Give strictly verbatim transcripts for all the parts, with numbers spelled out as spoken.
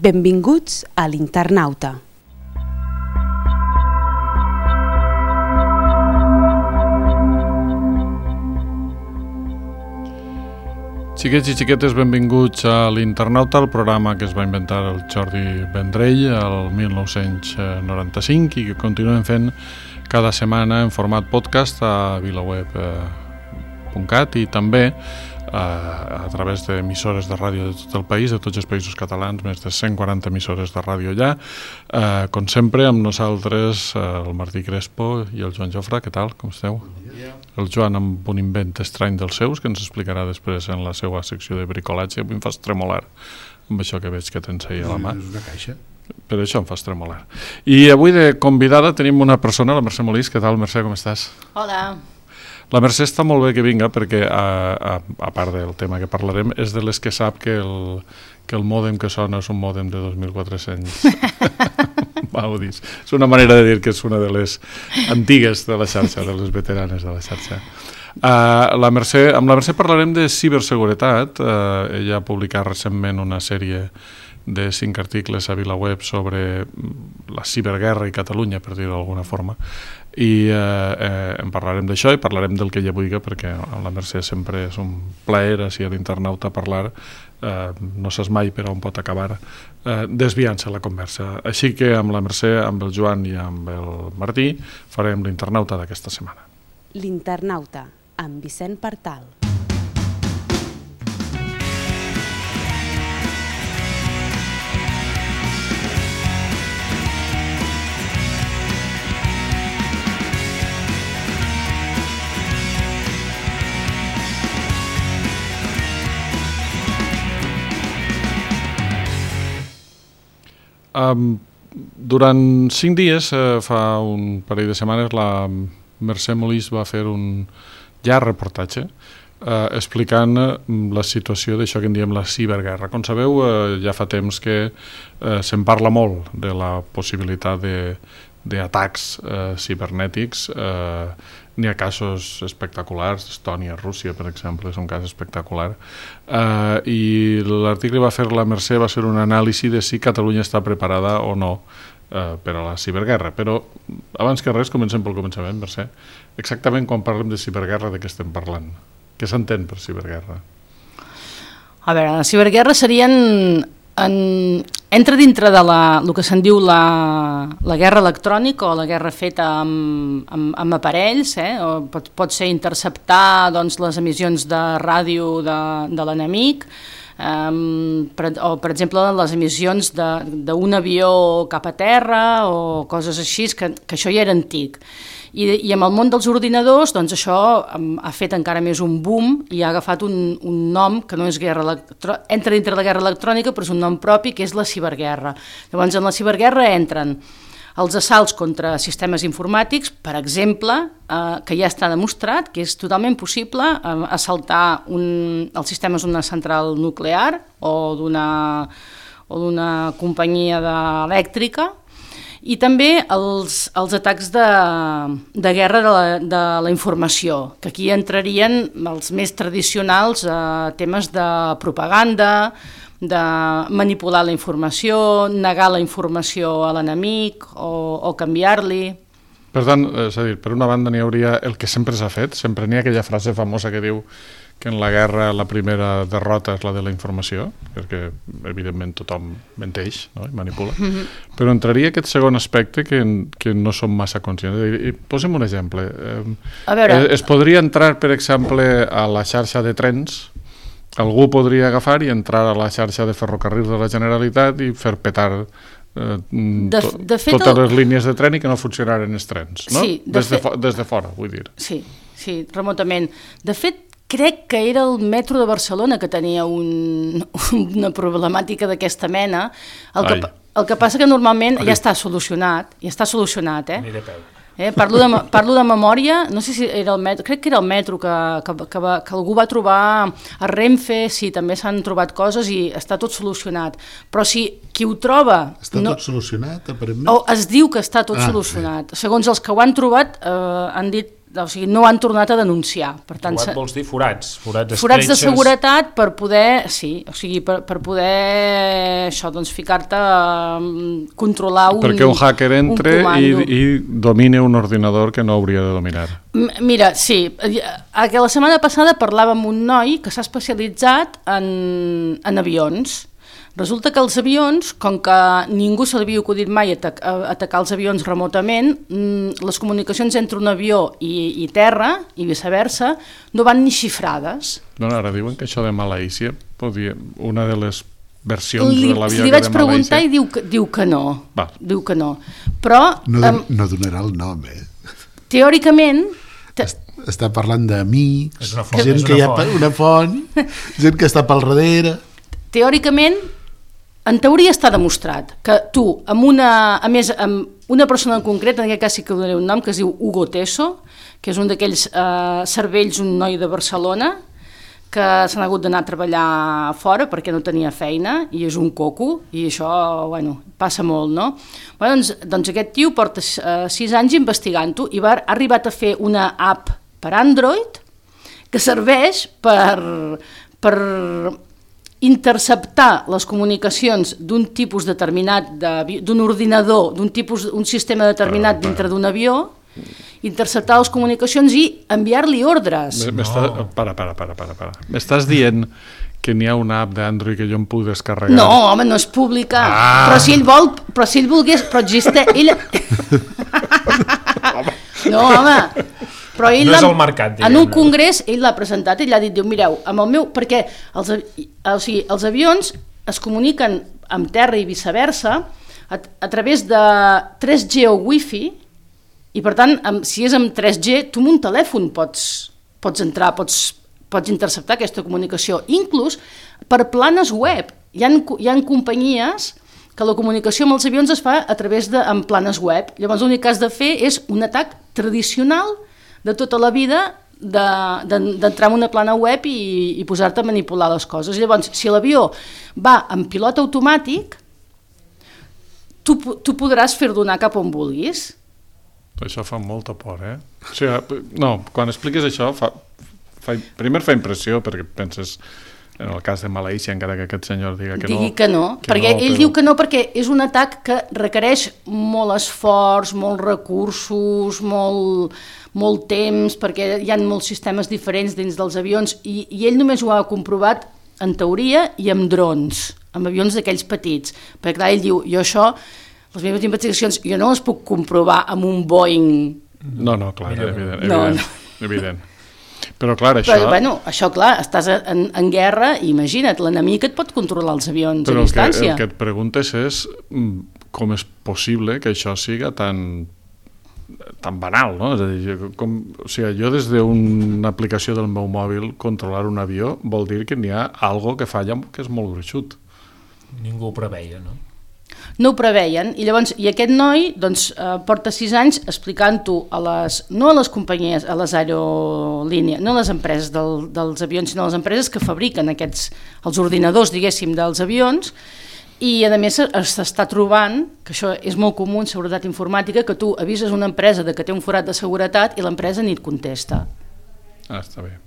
Benvinguts a l'Internauta. Xiquets i xiquetes, benvinguts a l'Internauta, el programa que es va inventar el Jordi Vendrell el mil nou-cents noranta-cinc i que continuem fent cada setmana en format podcast a vilaweb punt cat i també a través d'emissores de ràdio de tot el país, de tots els països catalans, més de cent quaranta emissores de ràdio allà. Eh, com sempre, amb nosaltres el Martí Crespo i el Joan Jofre. Què tal? Com esteu? El Joan amb un invent estrany dels seus, que ens explicarà després en la seva secció de bricolatge. Avui em fas tremolar amb això que veig que tens ahí a la mà. És una caixa. Per això em fas tremolar. I avui de convidada tenim una persona, la Mercè Molís. Què tal, Mercè? Com estàs? Hola. La Mercè està molt bé que vinga perquè, a, a, a part del tema que parlarem, és de les que sap que el, que el mòdem que sona és un mòdem de dos mil quatre-cents baudis. És una manera de dir que és una de les antigues de la xarxa, de les veteranes de la xarxa. Uh, la Mercè, amb la Mercè parlarem de ciberseguretat. Uh, ella ha publicat recentment una sèrie de cinc articles a VilaWeb sobre la ciberguerra i Catalunya, per dir-ho d'alguna forma, i eh, eh, en parlarem d'això i parlarem del que ella vulgui, perquè amb la Mercè sempre és un plaer així a l'Internauta parlar, eh, no saps mai per on pot acabar eh, desviant-se la conversa. Així que amb la Mercè, amb el Joan i amb el Martí farem l'Internauta d'aquesta setmana. L'Internauta, amb Vicent Partal. Um, durant cinc dies, eh, fa un parell de setmanes, la Mercè Molís va fer un llarg reportatge eh, explicant la situació d'això que en diem la ciberguerra. Com sabeu, eh, ja fa temps que eh, se'n parla molt de la possibilitat de d'atacs eh, cibernètics. Eh, n'hi ha casos espectaculars, Estònia, Rússia, per exemple, és un cas espectacular. Eh, I l'article va fer la Mercè va ser un anàlisi de si Catalunya està preparada o no eh, per a la ciberguerra. Però, abans que res, comencem pel començament, Mercè. Exactament quan parlem de ciberguerra, de què estem parlant? Què s'entén per ciberguerra? A veure, la ciberguerra serien... En, entra dintre de la, el que se'n diu la, la guerra electrònica o la guerra feta amb, amb, amb aparells, eh? O pot, pot ser interceptar doncs, les emissions de ràdio de, de l'enemic, um, per, o per exemple les emissions d'un avió cap a terra o coses així, que, que això ja era antic. I, i amb el món dels ordinadors, doncs això um, ha fet encara més un boom i ha agafat un, un nom que no és guerra electrònica, entra dintre de la guerra electrònica, però és un nom propi, que és la ciberguerra. Llavors, en la ciberguerra entren els assalts contra sistemes informàtics, per exemple, eh, que ja està demostrat que és totalment possible eh, assaltar un, els sistemes d'una central nuclear o d'una o d'una companyia elèctrica, i també els, els atacs de, de guerra de la, de la informació, que aquí entrarien els més tradicionals eh, temes de propaganda, de manipular la informació, negar la informació a l'enemic o, o canviar-li. Per tant, és a dir, per una banda n'hi hauria el que sempre s'ha fet, sempre n'hi ha aquella frase famosa que diu que en la guerra la primera derrota és la de la informació, perquè evidentment tothom menteix, no? I manipula, mm-hmm. Però entraria aquest segon aspecte que, que no som massa conscients. I, posem un exemple. A veure. Es podria entrar, per exemple, a la xarxa de trens, algú podria agafar i entrar a la xarxa de ferrocarrils de la Generalitat i fer petar eh, de, to, de fet, totes el... les línies de tren i que no funcionaren els trens, no? Sí, de des, de fet... fo des de fora, vull dir. Sí, sí, remotament. De fet, crec que era el metro de Barcelona que tenia un, una problemàtica d'aquesta mena. El que, el que passa que normalment Ai. ja està solucionat, ja està solucionat, eh? Aniré a peu. Eh, parlo, de, parlo de memòria, no sé si era el metro, crec que era el metro que, que, que, va, que algú va trobar a Renfe, sí, també s'han trobat coses i està tot solucionat, però si qui ho troba... Està no, tot solucionat, aparentment? O es diu que està tot ah, solucionat. Sí. Segons els que ho han trobat, eh, han dit o sigui, no han tornat a denunciar. Per tant, Trobat vols dir forats, forats, forats de escletxes. seguretat per poder, sí, o sigui, per, per poder això, doncs, ficar-te a controlar un Perquè un hacker entre un i, i domine un ordinador que no hauria de dominar. M- Mira, sí, que la setmana passada parlàvem amb un noi que s'ha especialitzat en, en avions. Resulta que els avions, com que ningú se li havia acudit mai atac, atacar els avions remotament, les comunicacions entre un avió i, i terra, i viceversa, no van ni xifrades. No, ara diuen que això de Malaísia, podia, una de les versions li, de l'avió li que vaig de preguntar Malàisia... i diu que, diu que no. Va. Diu que no. Però, No, um, no donarà el nom, eh? teòricament... Te, Està parlant d'amics, És una font, gent és que una hi ha font. una font, gent que està pel darrere... teòricament, en teoria està demostrat que tu, amb una, a més, amb una persona en concret, en aquest cas sí que donaré un nom, que es diu Hugo Teso, que és un d'aquells eh, cervells, un noi de Barcelona, que s'ha hagut d'anar a treballar fora perquè no tenia feina, i és un coco, i això, bueno, passa molt, no? Bueno, doncs, doncs aquest tio porta eh, sis anys investigant-ho i va, ha arribat a fer una app per Android que serveix per... per interceptar les comunicacions d'un tipus determinat d'un ordinador, d'un tipus un sistema determinat dintre d'un avió, interceptar les comunicacions i enviar-li ordres. M'estàs... No. Para, para, para, para, para. M'estàs dient que n'hi ha una app d'Android que jo em puc descarregar? No, home, no és pública. Ah. Però si ell vol, però si ell volgués, però existeix... Ell... no, home... Però ell no és el mercat, en un congrés ell l'ha presentat, ell ha dit, diu, mireu, amb el meu, perquè els, o sigui, els avions es comuniquen amb terra i viceversa a, a través de tres G o Wi-Fi, i per tant, amb, si és amb tres G, tu amb un telèfon pots, pots entrar, pots, pots interceptar aquesta comunicació, inclús per planes web. Hi ha, hi ha companyies que la comunicació amb els avions es fa a través de amb planes web. Llavors l'únic que has de fer és un atac tradicional de tota la vida d'entrar en una plana web i, i posar-te a manipular les coses. Llavors, si l'avió va en pilot automàtic, tu, tu podràs fer-lo anar cap on vulguis. Això fa molta por, eh? O sigui, no, quan expliques això, fa, fa, primer fa impressió, perquè penses, en el cas de Malaísia, encara que aquest senyor diga que Digui no... que no, que perquè no, ell però... diu que no perquè és un atac que requereix molt esforç, molts recursos, molt, molt temps, perquè hi ha molts sistemes diferents dins dels avions, i, i ell només ho ha comprovat, en teoria, i amb drons, amb avions d'aquells petits. Perquè clar, ell diu, jo això, les meves investigacions, jo no les puc comprovar amb un Boeing... No, no, clar, Millor. evident, No, evident, no. evident. Però clar, això... Però, bueno, això, clar, estàs en, en guerra i imagina't, l'enemic et pot controlar els avions Però a distància. Però el que et preguntes és com és possible que això siga tan, tan banal, no? És a dir, com, o sigui, jo des d'una aplicació del meu mòbil controlar un avió vol dir que n'hi ha algo que falla que és molt gruixut. Ningú ho preveia, no? No ho preveien, i llavors, i aquest noi doncs, eh, porta sis anys explicant-ho a les, no a les companyies, a les aerolínies, no a les empreses del, dels avions, sinó a les empreses que fabriquen aquests, els ordinadors, diguéssim, dels avions, i a més s'està trobant, que això és molt comú en seguretat informàtica, que tu avises una empresa de que té un forat de seguretat i l'empresa ni et contesta. Ah, està bé.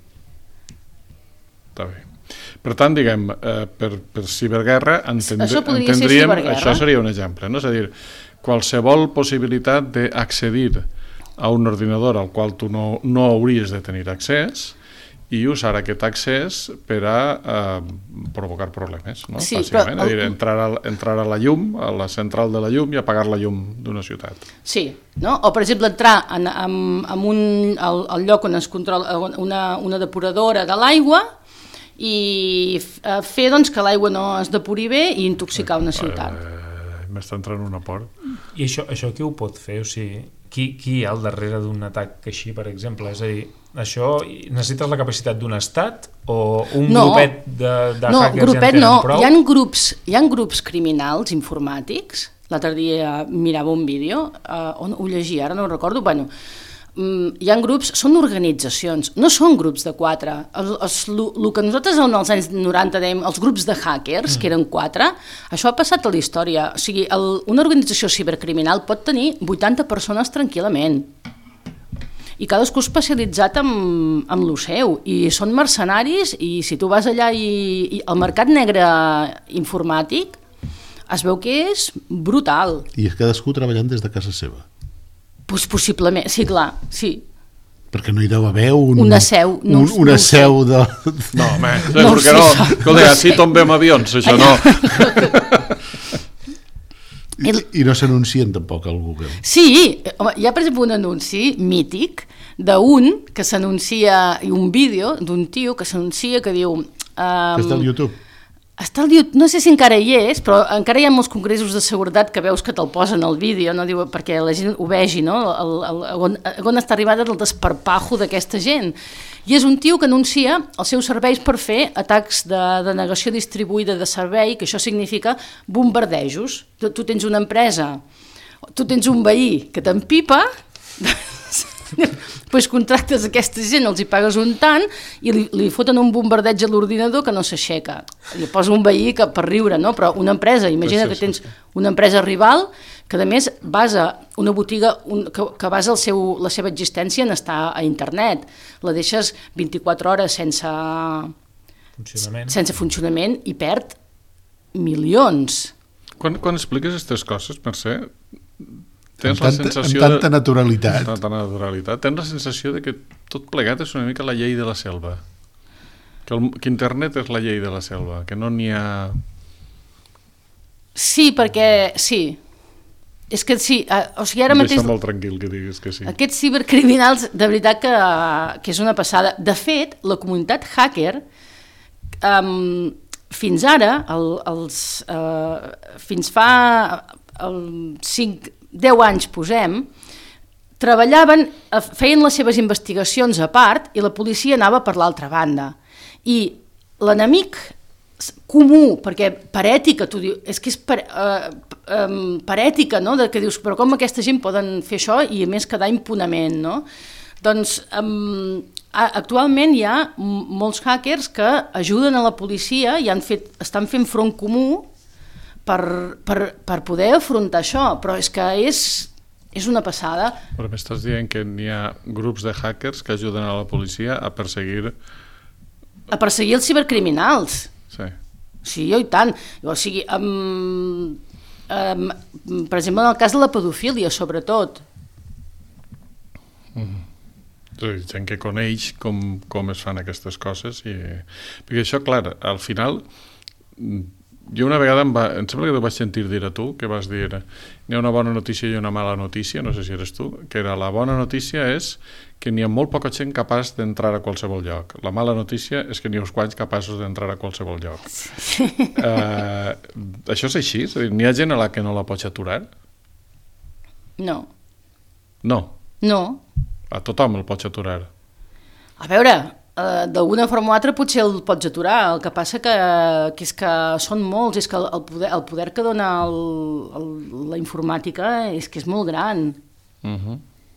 Està bé. Per tant, diguem, eh, per, per ciberguerra entendre, això podria ser entendríem, ciberguerra. això seria un exemple, no? És a dir, qualsevol possibilitat d'accedir a un ordinador al qual tu no, no hauries de tenir accés i usar aquest accés per a eh, provocar problemes, no? Sí, bàsicament, però... és a dir, entrar a, entrar a la llum, a la central de la llum i apagar la llum d'una ciutat. Sí, no? O per exemple entrar en, en, en un, al, al lloc on es controla una, una depuradora de l'aigua i fer doncs, que l'aigua no es depuri bé i intoxicar una ciutat. Eh, M'està entrant una por. I això, això qui ho pot fer? O sigui, qui, qui hi ha al darrere d'un atac així, per exemple? És a dir, això necessites la capacitat d'un estat o un no, grupet de, de no, hackers grupet ja en tenen no. prou? Hi ha grups, hi ha grups criminals informàtics. L'altre dia mirava un vídeo eh, on ho llegia, ara no ho recordo, bueno, hi ha grups, són organitzacions, no són grups de quatre. El, el, el que nosaltres en els anys noranta dèiem els grups de hackers, mm. que eren quatre, això ha passat a la història. O sigui, el, una organització cibercriminal pot tenir vuitanta persones tranquil·lament. i cadascú especialitzat en, en lo seu, i són mercenaris, i si tu vas allà i, i el mercat negre informàtic es veu que és brutal. I és cadascú treballant des de casa seva. Pues possiblement, sí, clar, sí. Perquè no hi deu haver un, una seu, no, un, una no seu de... No, home, no perquè no, escolta, així tombem avions, això no. I, I no s'anuncien tampoc al Google. Sí, home, hi ha per exemple un anunci mític d'un que s'anuncia, i un vídeo d'un tio que s'anuncia que diu... Um, que està al YouTube. Està al YouTube, no sé si encara hi és, però encara hi ha molts congressos de seguretat que veus que te'l posen al vídeo, no? Diu, perquè la gent ho vegi, no? El, el, el, on, on està arribat el desparpajo d'aquesta gent. I és un tio que anuncia els seus serveis per fer atacs de, de negació distribuïda de servei, que això significa bombardejos. Tu, tu tens una empresa, tu tens un veí que t'empipa, pues contractes aquesta gent, els hi pagues un tant i li, li foten un bombardeig a l'ordinador que no s'aixeca. Li posa un veí que, per riure, no? Però una empresa, imagina que tens una empresa rival que a més basa una botiga un, que, que basa el seu, la seva existència en estar a internet. La deixes vint-i-quatre hores sense funcionament, sense funcionament i perd milions. Quan, quan expliques aquestes coses, Mercè, tens amb, la tanta, sensació amb tanta de, naturalitat. amb tanta naturalitat. Tens la sensació de que tot plegat és una mica la llei de la selva. Que, el, que internet és la llei de la selva, que no n'hi ha... Sí, perquè... Sí. És que sí, o sigui, ara mateix... Deixa molt tranquil que diguis que sí. Aquests cibercriminals, de veritat que, que és una passada. De fet, la comunitat hacker, um, fins ara, el, els, uh, fins fa el cinc... deu anys posem, treballaven, feien les seves investigacions a part i la policia anava per l'altra banda. I l'enemic comú, perquè per ètica, tu dius, és que és per, uh, um, per ètica, no? De que dius, però com aquesta gent poden fer això i a més quedar impunament, no? Doncs um, actualment hi ha molts hackers que ajuden a la policia i han fet, estan fent front comú Per, per, per poder afrontar això, però és que és, és una passada. Però m'estàs dient que n'hi ha grups de hackers que ajuden a la policia a perseguir... A perseguir els cibercriminals. Sí. Sí, i tant. O sigui, um, um, per exemple, en el cas de la pedofília, sobretot. Mm. Sí, gent que coneix com, com es fan aquestes coses. I... Perquè això, clar, al final... Jo una vegada, em, va, em sembla que t'ho vaig sentir dir a tu, que vas dir n'hi ha una bona notícia i una mala notícia, no sé si eres tu, que era la bona notícia és que n'hi ha molt poca gent capaç d'entrar a qualsevol lloc. La mala notícia és que n'hi ha uns quants capaços d'entrar a qualsevol lloc. Sí. Uh, això és així? És a dir, n'hi ha gent a la que no la pots aturar? No. No? No. A tothom el pots aturar? A veure... Uh, d'alguna forma o altra potser el pots aturar, el que passa que, que és que són molts, és que el poder, el poder que dona el, el, la informàtica és que és molt gran. Uh-huh.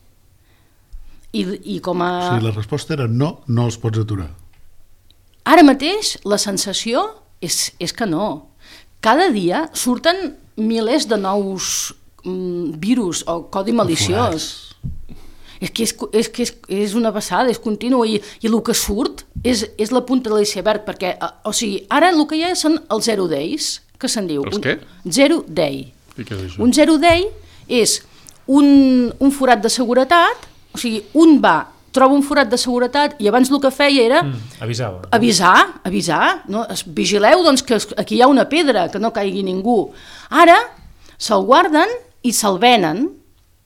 I, i com a... O sigui, la resposta era no, no els pots aturar. Ara mateix la sensació és, és que no. Cada dia surten milers de nous mm, virus o codi maliciós. És que, és, és, que és, és una passada, és continu, i, i el que surt és, és la punta de l'iceberg, perquè, o sigui, ara el que hi ha són els zero days, que se'n diu. Els què? Zero day. I què és això? Un zero day és un, un forat de seguretat, o sigui, un va, troba un forat de seguretat i abans el que feia era... Mm, avisava. Avisar, avisar, no? Vigileu doncs, que aquí hi ha una pedra, que no caigui ningú. Ara se'l guarden i se'l venen.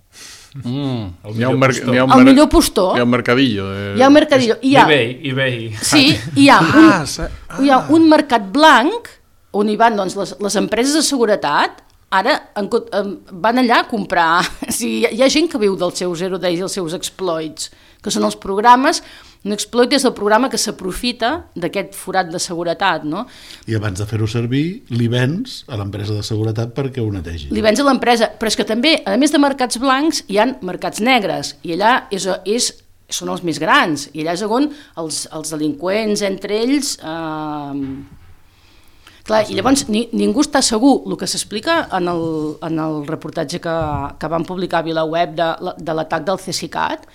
Mm. El, Hi ha un millor mer- hi ha un el mer- millor postor. Hi ha un mercadillo. De... Hi ha un mercadillo. Hi ha, eBay, eBay. sí, hi ha un, Ah, sa- ah. hi ha un mercat blanc on hi van doncs, les, les empreses de seguretat. Ara en, en, van allà a comprar. O sigui, hi ha gent que viu dels seus zero days i els seus exploits, que són els programes. Un exploit és el programa que s'aprofita d'aquest forat de seguretat, no? I abans de fer-ho servir, li vens a l'empresa de seguretat perquè ho netegi. Li vens a l'empresa, però és que també, a més de mercats blancs, hi ha mercats negres, i allà és, és, són els més grans, i allà és on els, els delinqüents entre ells... Eh... Clar, i llavors ni, ningú està segur. El que s'explica en el, en el reportatge que, que van publicar a VilaWeb de, de l'atac del Cesicat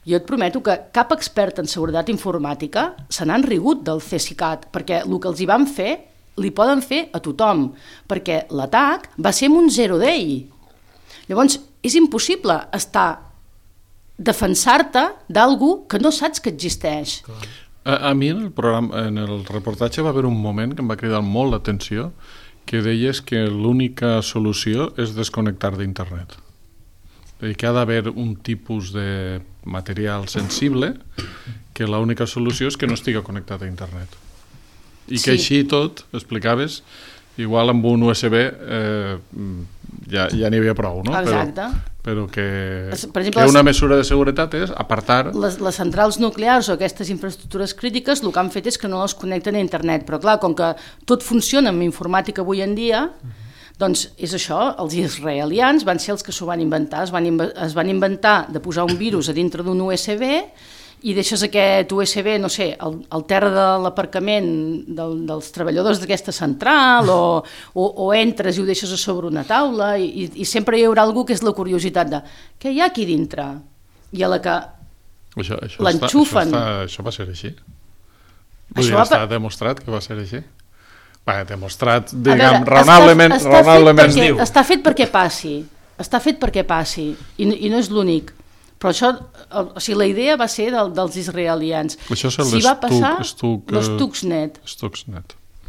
Jo et prometo que cap expert en seguretat informàtica se n'han rigut del Cesicat, perquè el que els hi van fer li poden fer a tothom, perquè l'atac va ser amb un zero day. Llavors, és impossible estar defensar-te d'algú que no saps que existeix. A, a mi en el programa, en el reportatge va haver un moment que em va cridar molt l'atenció, que deies que l'única solució és desconnectar d'internet. Que ha d'haver un tipus de material sensible que l'única solució és que no estigui connectat a internet. I que sí. Així tot, explicaves, igual amb un U S B eh, ja, ja n'hi havia prou, no? Exacte. Però, però que, per exemple, que una mesura de seguretat és apartar... Les, les centrals nuclears o aquestes infraestructures crítiques el que han fet és que no les connecten a internet, però clar, com que tot funciona amb informàtica avui en dia, doncs és això, els israelians van ser els que s'ho van inventar, es van, es van inventar de posar un virus a dintre d'un U S B i deixes aquest U S B, no sé, al, al terra de l'aparcament del, dels treballadors d'aquesta central o, o, o entres i ho deixes a sobre una taula i, i sempre hi haurà algú que és la curiositat de què hi ha aquí dintre? I a la que això, això l'enxufen... Això, està, això va ser així? Vull dir, està per... demostrat que va ser així? Va, demostrat, diguem, veure, raonablement... Està, està, raonablement fet perquè, està fet perquè passi, està fet perquè passi, i, i no és l'únic. Però això, o sigui, la idea va ser del, dels israelians. Això és si va passar, Stuxnet. l'Stuxnet. Stuxnet.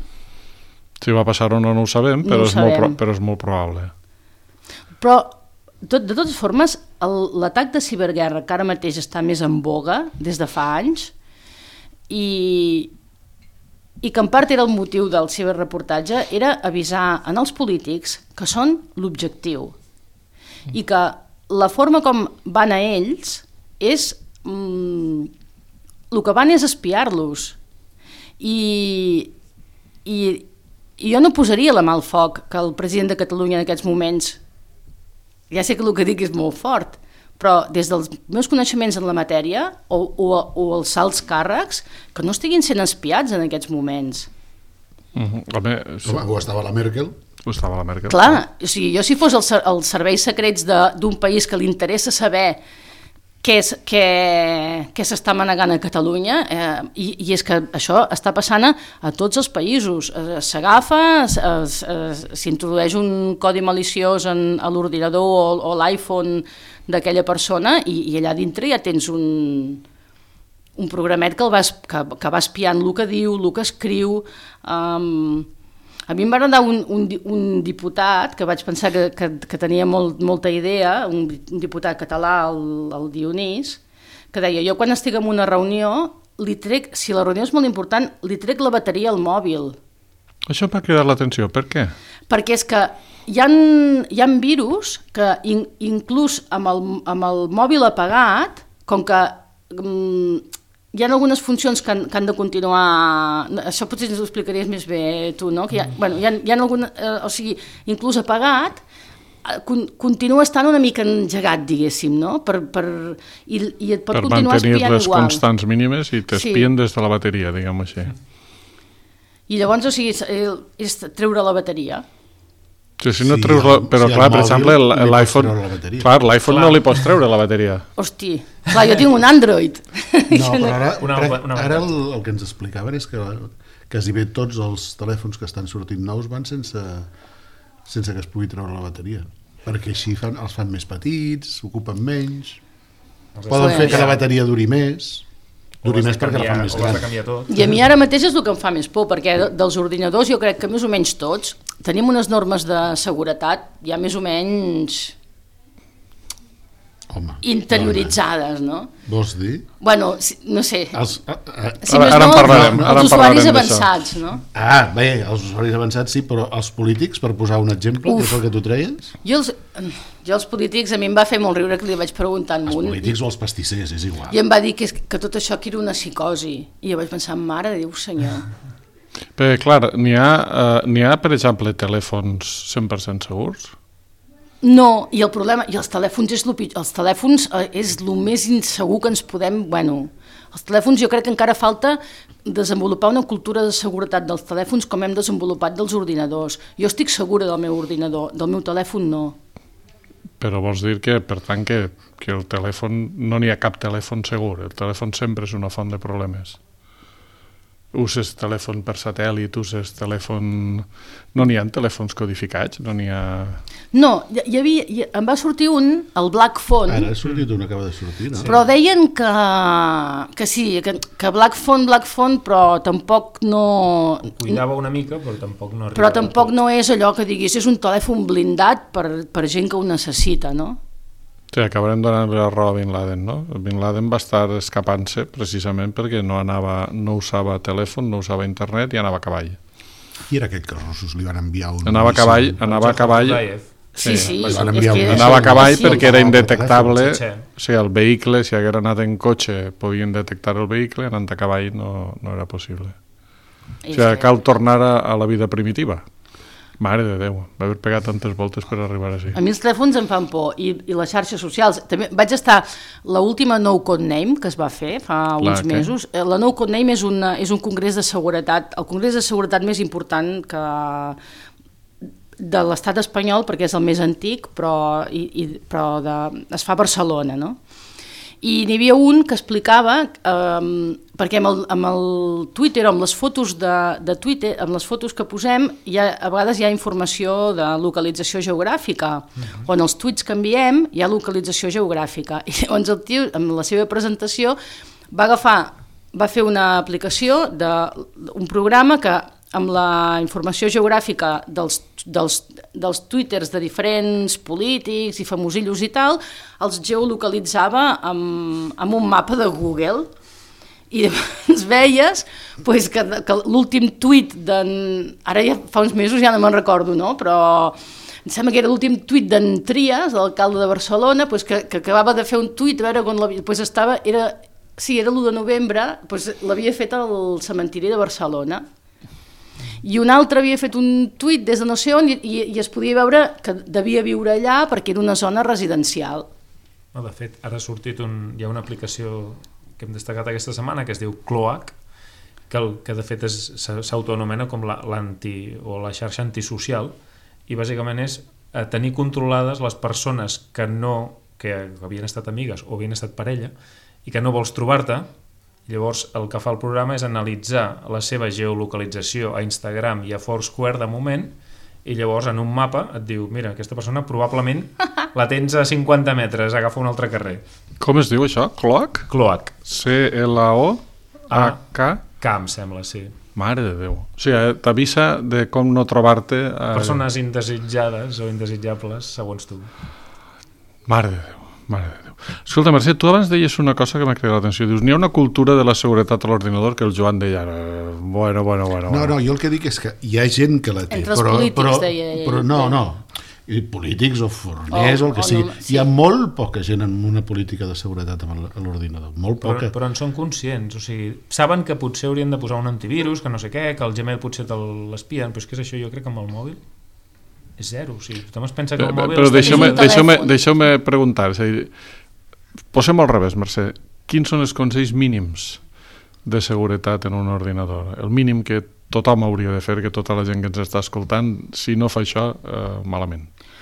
Si va passar o no, no ho sabem, però, no ho és, sabem. Molt, però és molt probable. Però, tot, de totes formes, l'atac de ciberguerra, que ara mateix està més en boga, des de fa anys, i, i que en part era el motiu del ciberreportatge, era avisar en els polítics que són l'objectiu. I que la forma com van a ells és... Mm, el que van és espiar-los. I, i, i jo no posaria la mà al foc que el president de Catalunya en aquests moments... Ja sé que el que dic és molt fort, però des dels meus coneixements en la matèria o, o, o els alts càrrecs, que no estiguin sent espiats en aquests moments. Mm-hmm. Home, sí. O estava la Merkel... O estava la Merkel. Clar, o sigui, jo si fos els el serveis secrets d'un país que li interessa saber què, és, què, què s'està manegant a Catalunya, eh, i, i és que això està passant a, a tots els països. S'agafa, s'introdueix un codi maliciós en, a l'ordinador o, o l'iPhone d'aquella persona i, i allà dintre ja tens un, un programet que, el va, que, que va espiant el que diu, el que escriu... Um, A mi em va agradar un, un, un diputat, que vaig pensar que, que, que tenia molt, molta idea, un, un diputat català, el, el Dionís, que deia, jo quan estic en una reunió, li trec, si la reunió és molt important, li trec la bateria al mòbil. Això m'ha cridat l'atenció, per què? Perquè és que hi ha, hi ha virus que in, inclús amb el, amb el mòbil apagat, com que... Um, hi ha algunes funcions que han, que han de continuar... Això potser ens ho explicaries més bé tu, no? Que hi ha, bueno, hi ha, hi ha alguna, eh, o sigui, inclús apagat, con, continua estant una mica engegat, diguéssim, no? Per, per, i, i et pot per continuar espiant igual. Per mantenir les constants mínimes i t'espien sí. Des de la bateria, diguem així. I llavors, o sigui, és, és treure la bateria. Sí, si no sí, treus la... Però, si clar, per exemple, l'iPhone... Clar, l'iPhone no li pots treure la bateria. Hosti, clar, jo tinc un Android. No, però ara, una, una ara el, el que ens explicaven és que quasi bé tots els telèfons que estan sortint nous van sense, sense que es pugui treure la bateria. Perquè així fan, els fan més petits, ocupen menys, poden fer que la bateria duri més... Duri més perquè la fan més gran. I a mi ara mateix és el que em fa més por, perquè dels ordinadors jo crec que més o menys tots tenim unes normes de seguretat ja més o menys Home, interioritzades, no? Vols dir? Bueno, no sé. Els, a, a, si ara, ara en parlarem. Els ara usuaris avançats, no? Ah, bé, els usuaris avançats sí, però els polítics, per posar un exemple, Uf. Que és el que tu treies? Jo els, jo els polítics, a mi em va fer molt riure que li vaig preguntar en un. Els polítics i, o els pastissers, és igual. I em va dir que, que tot això que era una psicosi. I jo vaig pensar, mare de Déu senyor. Però, clar, n'hi ha, uh, n'hi ha, per exemple, telèfons cent per cent segurs? No, i el problema, i els telèfons és el pitjor, els telèfons és el més insegur que ens podem, bueno, els telèfons jo crec que encara falta desenvolupar una cultura de seguretat dels telèfons com hem desenvolupat dels ordinadors. Jo estic segura del meu ordinador, del meu telèfon no. Però vols dir que, per tant, que, que el telèfon, no n'hi ha cap telèfon segur, el telèfon sempre és una font de problemes. Uses telèfon per satèl·lit, uses telèfon... No n'hi ha telèfons codificats? No n'hi ha... No, hi, hi havia, hi, em va sortir un, el Black Phone. Ara ha sortit un, acaba de sortir, no? Però deien que, que sí, que, que Black Phone, Black Phone, però tampoc no... Ho cuidava una mica, però tampoc no arribava. Però tampoc no és allò que diguis, és un telèfon blindat per, per gent que ho necessita, no? Sí, acabarem donant la raó a Bin Laden, no? Bin Laden va estar escapant-se precisament perquè no anava, no usava telèfon, no usava internet i anava a cavall. I era aquell que els russos li van enviar un... Anava a cavall, anava a cavall... Sí, sí, sí, van enviar que... Anava a cavall sí, perquè era indetectable, sí, sí. o sigui, el vehicle, si haguera anat en cotxe, podien detectar el vehicle, anant a cavall no, no era possible. O sigui, cal tornar a, a la vida primitiva. Mare de Déu, va haver pegat tantes voltes per arribar així. A mi els telèfons em fan por, i, i les xarxes socials. També vaig estar, l'última No Codename que es va fer fa La, uns mesos, què? La No Codename és, una, és un congrés de seguretat, el congrés de seguretat més important que de l'estat espanyol, perquè és el més antic, però, i, i, però de, es fa a Barcelona, no? I n'hi havia un que explicava, eh, perquè amb el, amb el Twitter, amb les fotos de, de Twitter, amb les fotos que posem, hi ha, a vegades hi ha informació de localització geogràfica, uh-huh. on els tuits que enviem hi ha localització geogràfica. I llavors el tio, amb la seva presentació, va agafar, va fer una aplicació d'un programa que amb la informació geogràfica dels, dels, dels twitters de diferents polítics i famosillos i tal, els geolocalitzava amb, amb un mapa de Google. I llavors veies pues, que, que l'últim tuit d'en... Ara ja fa uns mesos ja no me'n recordo, no? Però em sembla que era l'últim tuit d'en Trias, l'alcalde de Barcelona, pues, que, que acabava de fer un tuit, a veure on l'havia... Pues estava, era, sí, era l'u de novembre, pues, l'havia fet al cementiri de Barcelona. I un altre havia fet un tuit des de no sé on i, i, i es podia veure que devia viure allà perquè era una zona residencial. No, de fet, ara ha sortit un, hi ha una aplicació que hem destacat aquesta setmana que es diu Cloak, que, el, que de fet s'autoanomena com l'anti o la xarxa antisocial, i bàsicament és eh, tenir controlades les persones que no que havien estat amigues o havien estat parella i que no vols trobar-te. Llavors el que fa el programa és analitzar la seva geolocalització a Instagram i a Foursquare de moment, i llavors en un mapa et diu, mira, aquesta persona probablement la tens a cinquanta metres, agafa un altre carrer. Com es diu això? Cloak? Cloak. C L O A K? K, em sembla, sí. Mare de Déu. O sigui, t'avisa de com no trobar-te... A... Persones indesitjades o indesitjables, segons tu. Mare de Déu, mare de Déu. Escolta, Mercè, tu abans deies una cosa que m'ha cridat l'atenció. Dius, n'hi ha una cultura de la seguretat a l'ordinador que el Joan deia, bueno, bueno, bueno. No, no, jo el que dic és que hi ha gent que la té. Entre els però, polítics, però, deia ell. Però no, no. I polítics o forners o, o el que o sigui. no, sí. Hi ha molt poca gent amb una política de seguretat a l'ordinador. Molt però, poca. però en són conscients. O sigui, saben que potser haurien de posar un antivirus, que no sé què, que el Gmail potser te l'espien, però és que és això, jo crec que amb el mòbil és zero. O sigui, tothom es pensa que el mòbil... Però deixeu-me deixeu deixeu preguntar, és a dir, posem al revés, Mercè. Quins són els consells mínims de seguretat en un ordinador? El mínim que tothom hauria de fer, que tota la gent que ens està escoltant, si no fa això, eh, malament.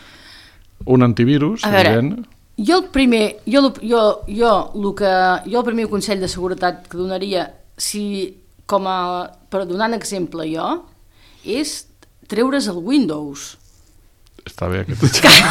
Un antivirus, a veure, evident. Jo el primer, jo, jo, jo, el que, jo el primer consell de seguretat que donaria, si, com a, per donar un exemple jo, és treure's el Windows. Està bé aquest.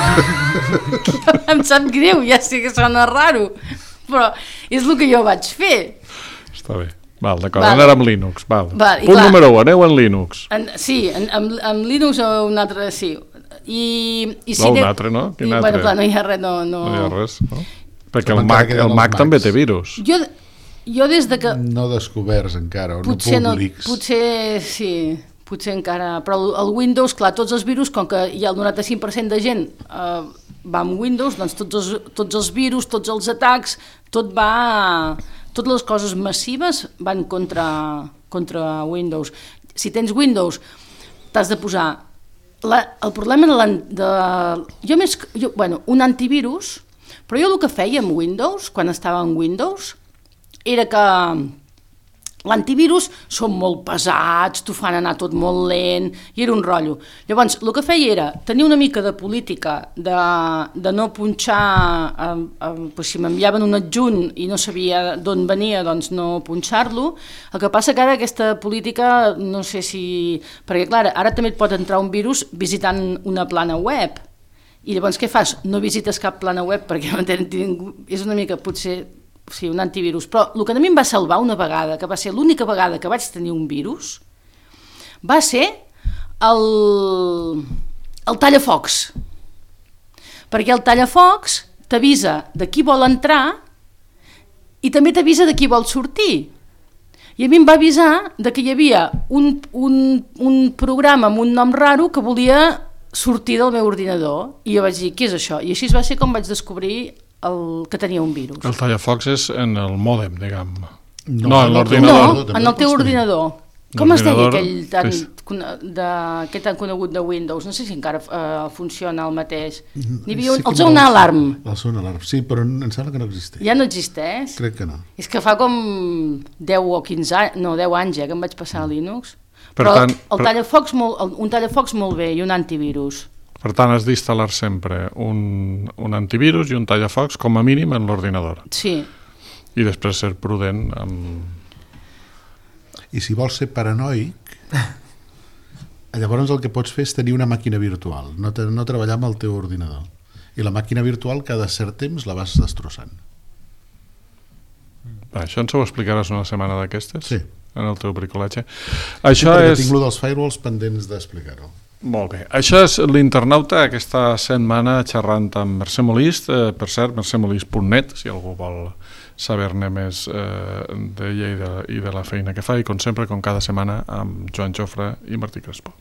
Em sap greu, ja sé que sona raro, però és el que jo vaig fer. Està bé. Val, d'acord, anar amb Linux. Val. Val, Punt clar, número u, aneu en Linux. En, sí, en, amb, amb Linux o un altre, sí. I, i si no, un ne... altre, no? Quin I, altre? bueno, clar, no hi ha res, no... No, no hi ha res, no? Perquè Som el Mac, el el Mac també té virus. Jo, jo des de que... No descoberts encara, o potser no públics. No, potser, sí, potser encara... Però el, el Windows, clar, tots els virus, com que hi ha el noranta-cinc per cent de gent eh, va amb Windows, doncs tots els, tots els virus, tots els atacs, tot va... Totes les coses massives van contra, contra Windows. Si tens Windows, t'has de posar... La, el problema de... La, de jo més... Jo, bueno, un antivirus, però jo el que feia amb Windows, quan estava en Windows, era que l'antivirus són molt pesats, t'ho fan anar tot molt lent, i era un rotllo. Llavors, el que feia era tenir una mica de política de, de no punxar, eh, eh, pues si m'enviaven un adjunt i no sabia d'on venia, doncs no punxar-lo. El que passa que ara aquesta política, no sé si... Perquè, clar, ara també et pot entrar un virus visitant una plana web, i llavors què fas? No visites cap plana web perquè és una mica, potser... Sí, un antivirus, però el que a mi em va salvar una vegada, que va ser l'única vegada que vaig tenir un virus, va ser el, el tallafocs. Perquè el tallafocs t'avisa de qui vol entrar i també t'avisa de qui vol sortir. I a mi em va avisar de que hi havia un, un, un programa amb un nom raro que volia sortir del meu ordinador, i jo vaig dir, què és això? I així va ser com vaig descobrir el que tenia un virus. El tallafocs és en el mòdem, diguem. No, no en l'ordinador. No, en el teu ordinador. Com es deia aquell tan, de, aquest tan conegut de Windows? No sé si encara uh, funciona el mateix. N'hi havia un, sí, el Zone Alarm. El Zone Alarm, sí, però em sembla que no existeix. Ja no existeix? Crec que no. És que fa com deu o quinze anys, no, deu anys ja que em vaig passar a Linux. Per però tant, el tallafocs molt, un tallafocs molt bé i un antivirus. Per tant, has d'instal·lar sempre un, un antivirus i un tallafocs com a mínim en l'ordinador. Sí. I després ser prudent amb... I si vols ser paranoic, llavors el que pots fer és tenir una màquina virtual, no, te, no treballar amb el teu ordinador. I la màquina virtual cada cert temps la vas destrossant. Va, això ens ho explicaràs una setmana d'aquestes? Sí. En el teu bricolatge. Això sí, és... tinc lo dels firewalls pendents d'explicar-ho. Molt bé. Això és l'Internauta aquesta setmana xerrant amb Mercè Molist, eh, per cert, mercè molist punt net, si algú vol saber-ne més eh, d'ella i, de, i de la feina que fa, i com sempre, com cada setmana, amb Joan Jofre i Martí Crespo.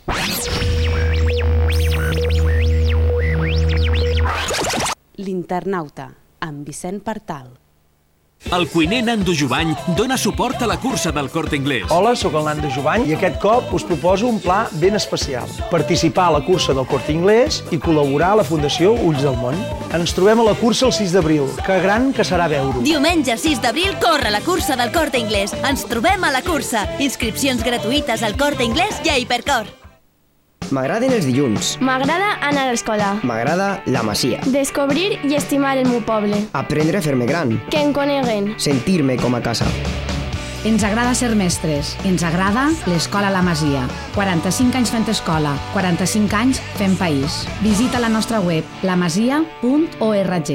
L'Internauta, amb Vicent Partal. El cuiner Nando Jovany dona suport a la cursa del Corte Inglés. Hola, sóc el Nando Jovany i aquest cop us proposo un pla ben especial. Participar a la cursa del Corte Inglés i col·laborar a la Fundació Ulls del Món. Ens trobem a la cursa el sis d'abril. Que gran que serà veure-ho. Diumenge sis d'abril corre la cursa del Corte Inglés. Ens trobem a la cursa. Inscripcions gratuïtes al Corte Inglés i a Hipercor. M'agraden els dilluns. M'agrada anar a l'escola. M'agrada la Masia. Descobrir i estimar el meu poble. Aprendre a fer-me gran. Que em coneguen. Sentir-me com a casa. Ens agrada ser mestres. Ens agrada l'Escola La Masia. quaranta-cinc anys fent escola, quaranta-cinc anys fent país. Visita la nostra web la masia punt org.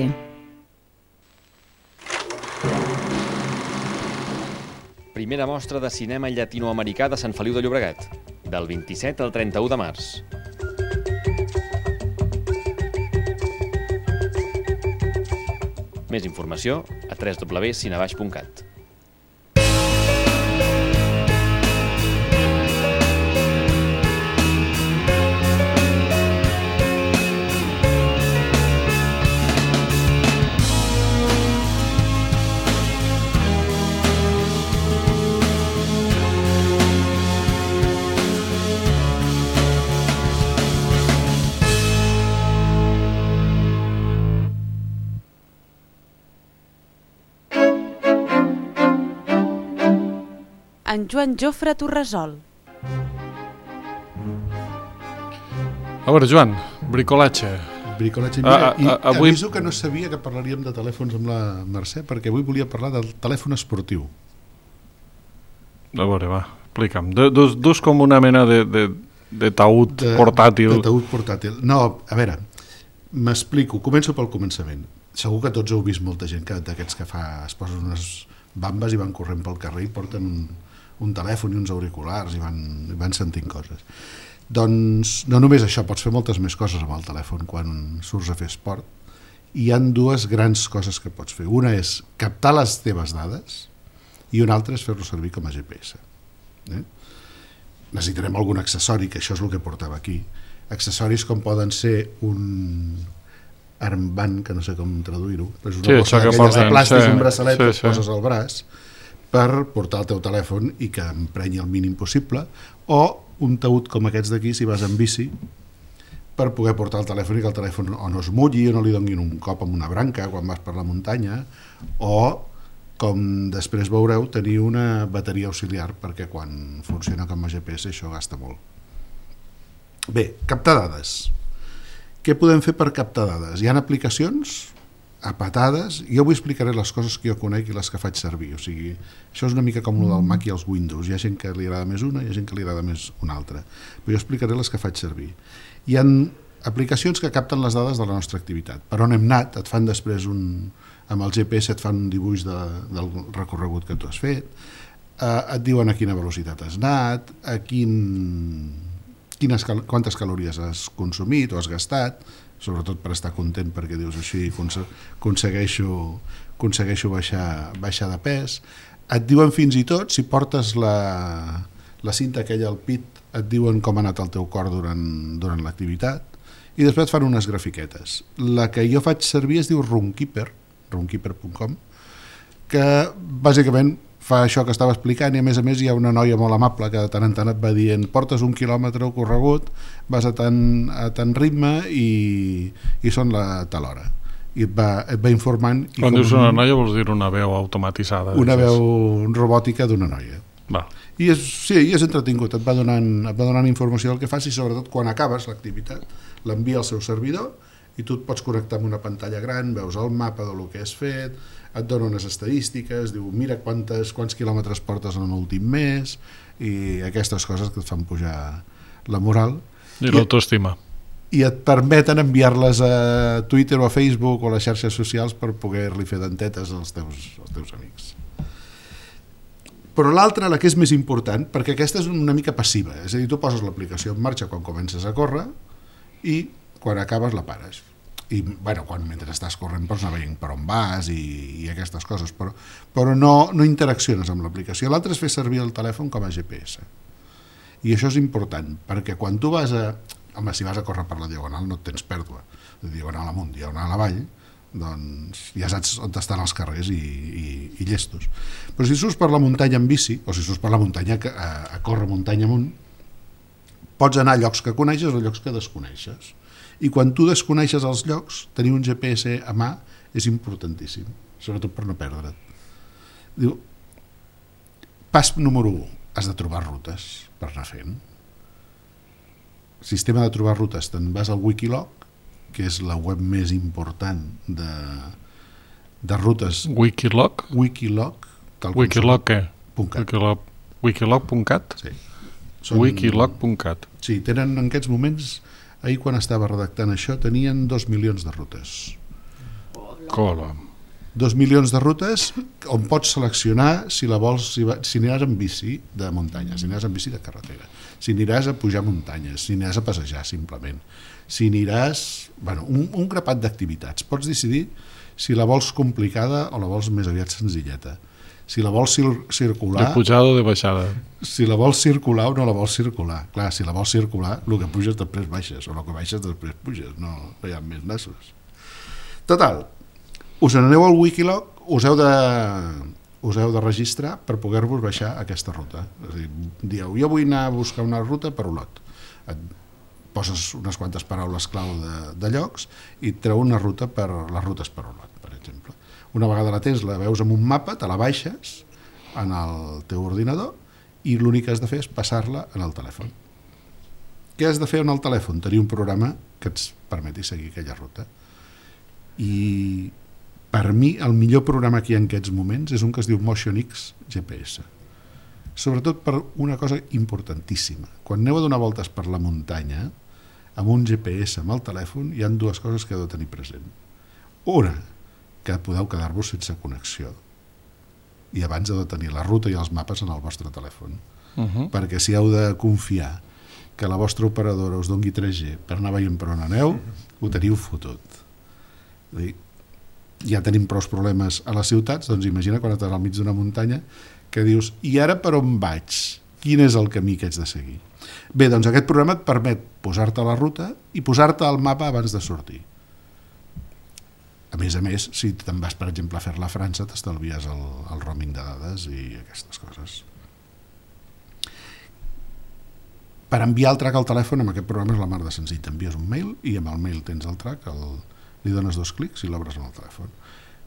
Primera mostra de cinema llatinoamericà de Sant Feliu de Llobregat, del vint-i-set al trenta-u de març. Més informació a w w w punt cinebaix punt cat. En Joan Jofre t'ho resol. A veure, Joan, bricolatge. Bricolatge. Mira, i avui... aviso que no sabia que parlaríem de telèfons amb la Mercè, perquè avui volia parlar del telèfon esportiu. A veure, va, explica'm. Dus, dus com una mena de, de, de taüt de, portàtil. De taüt portàtil. No, a veure, m'explico, començo pel començament. Segur que tots heu vist molta gent que, d'aquests que fa, es posen unes bambes i van corrent pel carrer i porten un, un telèfon i uns auriculars i van, i van sentint coses. Doncs no només això, pots fer moltes més coses amb el telèfon quan surts a fer esport. Hi han dues grans coses que pots fer. Una és captar les teves dades i una altra és fer-lo servir com a G P S. Eh? Necessitarem algun accessori, que això és el que portava aquí. Accessoris com poden ser un armband, que no sé com traduir-ho, és una sí, bossa d'aquelles de plàstic, sí, un braçalet sí, que sí. poses al braç per portar el teu telèfon i que emprenyi el mínim possible, o un taüt com aquests d'aquí si vas en bici per poder portar el telèfon i que el telèfon o no es mulli o no li donin un cop amb una branca quan vas per la muntanya, o com després veureu, tenir una bateria auxiliar, perquè quan funciona com a G P S això gasta molt. Bé, captar dades. Què podem fer per captar dades? Hi ha aplicacions a patades, jo avui explicaré les coses que jo conec i les que faig servir, o sigui, això és una mica com el del Mac i els Windows, hi ha gent que li agrada més una, hi ha gent que li agrada més una altra, però jo explicaré les que faig servir. Hi ha aplicacions que capten les dades de la nostra activitat, per on hem anat, et fan després un, amb el G P S et fan un dibuix de, del recorregut que tu has fet, eh, et diuen a quina velocitat has anat, a quin, quines, quantes calories has consumit o has gastat, sobretot per estar content perquè dius així aconsegueixo, aconsegueixo baixar, baixar de pes. Et diuen fins i tot, si portes la, la cinta aquella al pit, et diuen com ha anat el teu cor durant, durant l'activitat, i després et fan unes grafiquetes. La que jo faig servir es diu Runkeeper, runkeeper punt com, que bàsicament fa això que estava explicant, i a més a més hi ha una noia molt amable que de tant en tant et va dient portes un quilòmetre corregut, vas a tant, a tant ritme i, i són la tal hora, i et va, et va informant. I quan dius una noia vols dir una veu automatitzada? Una veu robòtica d'una noia. Va. I és, sí, i és entretingut, et va, donant, et va donant informació del que fas, i sobretot quan acabes l'activitat l'envia al seu servidor i tu et pots connectar amb una pantalla gran, veus el mapa del que has fet, et dona unes estadístiques, diu mira quantes, quants quilòmetres portes en l'últim mes, i aquestes coses que et fan pujar la moral i l'autoestima, i et permeten enviar-les a Twitter o a Facebook o a les xarxes socials per poder-li fer dentetes als teus, als teus amics. Però l'altra, la que és més important, perquè aquesta és una mica passiva, és a dir, tu poses l'aplicació en marxa quan comences a córrer i quan acabes la pares. I, bueno, quan mentre estàs corrent pots anar veient per on vas i, i aquestes coses, però, però no, no interacciones amb l'aplicació. L'altre és fer servir el telèfon com a G P S. I això és important, perquè quan tu vas a... Home, si vas a córrer per la diagonal no et tens pèrdua. De diagonal amunt, diagonal avall, doncs ja saps on estan els carrers i, i, i llestos. Però si surts per la muntanya en bici, o si surts per la muntanya a, a córrer muntanya amunt, pots anar a llocs que coneixes o a llocs que desconeixes. I quan tu desconeixes els llocs, tenir un G P S a mà és importantíssim, sobretot per no perdre't. Diu, pas número u, has de trobar rutes per anar fent. Sistema de trobar rutes, te'n vas al Wikiloc, que és la web més important de, de rutes. Wikiloc? Wikiloc. Wikiloc què? Wikiloc, wikiloc punt cat? Sí. Són... wikiloc punt cat. Sí, tenen en aquests moments, ahir quan estava redactant això, tenien dos milions de rutes. Cola. Dos milions de rutes on pots seleccionar si la vols, si, va, si aniràs en bici de muntanya, si aniràs en bici de carretera, si aniràs a pujar muntanyes, si aniràs a passejar simplement, si aniràs... Bueno, un, un grapat d'activitats. Pots decidir si la vols complicada o la vols més aviat senzilleta. Si la vols cir circular... De pujada o de baixada. Si la vols circular o no la vols circular. Clar, si la vols circular, el que puges després baixes, o el que baixes després puges, no, no hi ha més nassos. Total, us n'aneu al Wikiloc, us heu de, us heu de registrar per poder-vos baixar aquesta ruta. És a dir, dieu, jo vull anar a buscar una ruta per Olot. Et poses unes quantes paraules clau de, de llocs i et treu una ruta per les rutes per Olot, per exemple. Una vegada la tens, la veus amb un mapa, te la baixes en el teu ordinador i l'únic que has de fer és passar-la en el telèfon. Què has de fer en el telèfon? Tenir un programa que ens permeti seguir aquella ruta. I per mi el millor programa que hi ha en aquests moments és un que es diu MotionX G P S, sobretot per una cosa importantíssima. Quan aneu a donar voltes per la muntanya amb un G P S amb el telèfon hi ha dues coses que heu de tenir present. Una, que podeu quedar-vos sense connexió i abans heu de tenir la ruta i els mapes en el vostre telèfon, uh-huh. perquè si heu de confiar que la vostra operadora us doni tres G per anar veient per on aneu, ho teniu fotut. És a dir, ja tenim prou problemes a les ciutats, doncs imagina quan estàs al mig d'una muntanya que dius, i ara per on vaig? Quin és el camí que haig de seguir? Bé, doncs aquest programa et permet posar-te a la ruta i posar-te al mapa abans de sortir. A més a més, si te'n vas, per exemple, a fer-la a França, t'estalvies el, el roaming de dades i aquestes coses. Per enviar el track al telèfon, amb aquest programa és la mar de senzill. T'envies un mail i amb el mail tens el track, el, li dones dos clics i l'obres en el telèfon.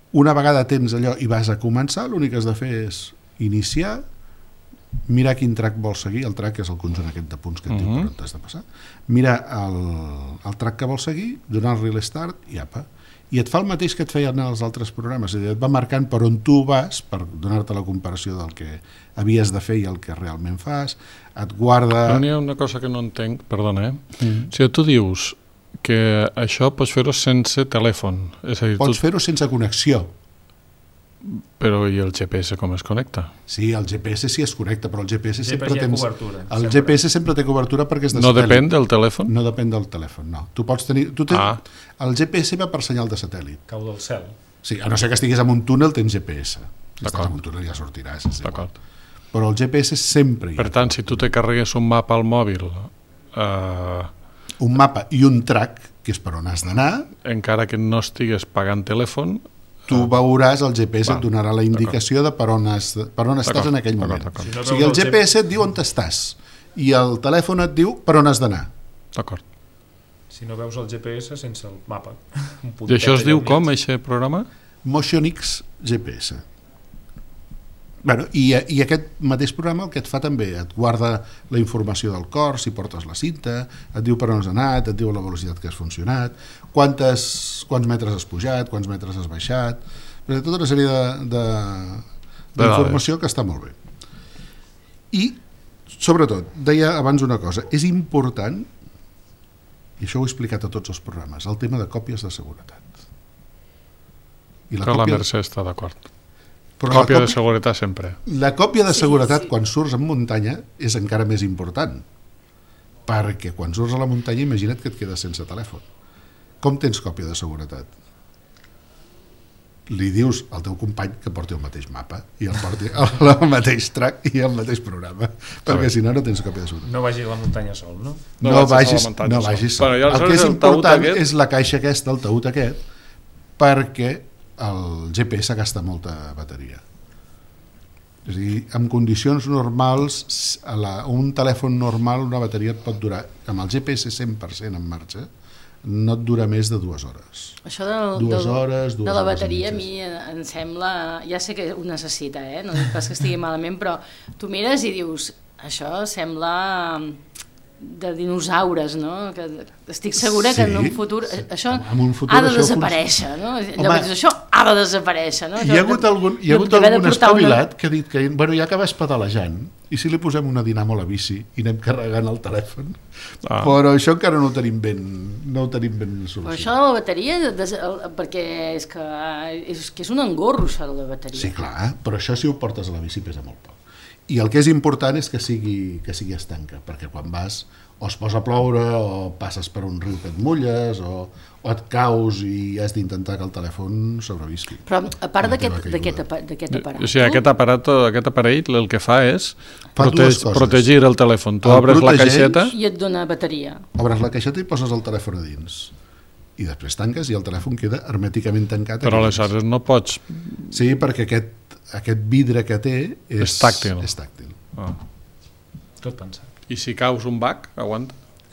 Una vegada tens allò i vas a començar, l'únic que has de fer és iniciar, mirar quin track vols seguir, el track és el conjunt aquest de punts que et uh-huh. diu per on t'has de passar, mirar el, el track que vols seguir, donar-li l'start i apa. I et fa el mateix que et feien els altres programes, és a dir, et va marcant per on tu vas per donar-te la comparació del que havies de fer i el que realment fas, et guarda... Però n'hi ha una cosa que no entenc, perdona, eh? Mm. Si tu dius que això pots fer-ho sense telèfon, és a dir... Pots tu... fer-ho sense connexió. Però i el G P S com es connecta? Sí, el G P S sí es connecta, però el G P S el sempre G P S tens... cobertura, el sempre. G P S sempre té cobertura perquè és de no satèl·lit. Depèn del telèfon? No depèn del telèfon, no. Tu pots tenir... Tu tens... ah. El G P S va per senyal de satèl·lit. Cau del cel. Sí, a no ser que estiguis en un túnel tens G P S. Si estàs en un túnel ja sortiràs. D'acord. Però el G P S sempre hi ha. Per tant, si tu te carregues un mapa al mòbil... Eh... Un mapa i un track, que és per on has d'anar... Encara que no estigues pagant telèfon... tu veuràs, el G P S et donarà la indicació de per on, has, per on estàs en aquell moment. Si no o sigui, el G P S et diu on estàs i el telèfon et diu per on has d'anar. D'acord. Si no veus el G P S sense el mapa. I això es diu com, aquest programa? Motionix G P S. Bueno, i, I aquest mateix programa el que et fa també, et guarda la informació del cor, si portes la cinta, et diu per on has anat, et diu la velocitat que has funcionat, quantes, quants metres has pujat, quants metres has baixat, tota una sèrie d'informació que està molt bé. I, sobretot, deia abans una cosa, és important, i això ho he explicat a tots els programes, el tema de còpies de seguretat. I la Però còpia... la Mercè està d'acord. Però còpia, còpia de seguretat sempre. La còpia de sí, seguretat sí. quan surts en muntanya és encara més important, perquè quan surts a la muntanya imagina't que et quedes sense telèfon. Com tens còpia de seguretat? Li dius al teu company que porti el mateix mapa i el porti el, el mateix track i el mateix programa, perquè si no no tens còpia de seguretat. No vagi a la muntanya sol, no? No, no vagis, no vagis sol. Bueno, el que és important aquest... és la caixa aquesta, el taüt aquest, perquè el G P S gasta molta bateria. És a dir, en condicions normals, a la, un telèfon normal, una bateria et pot durar, amb el G P S cent per cent en marxa, no et dura més de dues hores. Això del, dues del, hores, dues de la hores bateria a mi em sembla... Ja sé que ho necessita, eh? No dic pas que estigui malament, però tu mires i dius, això sembla de dinosaures, no? Que estic segura sí. que en un futur això en un futur ha de això desaparèixer, fun... no? Home, dius, això ha de desaparèixer, no? Hi ha hagut algun, hi ha hagut algun espavilat una... que ha dit que bueno, ja que vas pedalejant i si li posem una dinamo a la bici i anem carregant el telèfon, ah. però això encara no ho tenim ben, no ho tenim ben solucionat. Però això de la bateria, des, perquè és que, és que és un engorro, això de la bateria. Sí, clar, però això si ho portes a la bici pesa molt poc. I el que és important és que sigui, que sigui estanca, perquè quan vas o es posa a ploure o passes per un riu que et mulles o, o et caus i has d'intentar que el telèfon sobrevisqui. Però a part d'aquest aparat... O sigui, aquest aparat, aquest aparell el que fa és fa proteg, protegir el telèfon. Tu el obres la caixeta... I et dona bateria. Obres la caixeta i poses el telèfon a dins. I després tanques i el telèfon queda hermèticament tancat. Però aleshores no pots... Sí, perquè aquest aquest vidre que té és, és tàctil. És tàctil. Ah. Tot pensat. I si caus un bac, aguanta?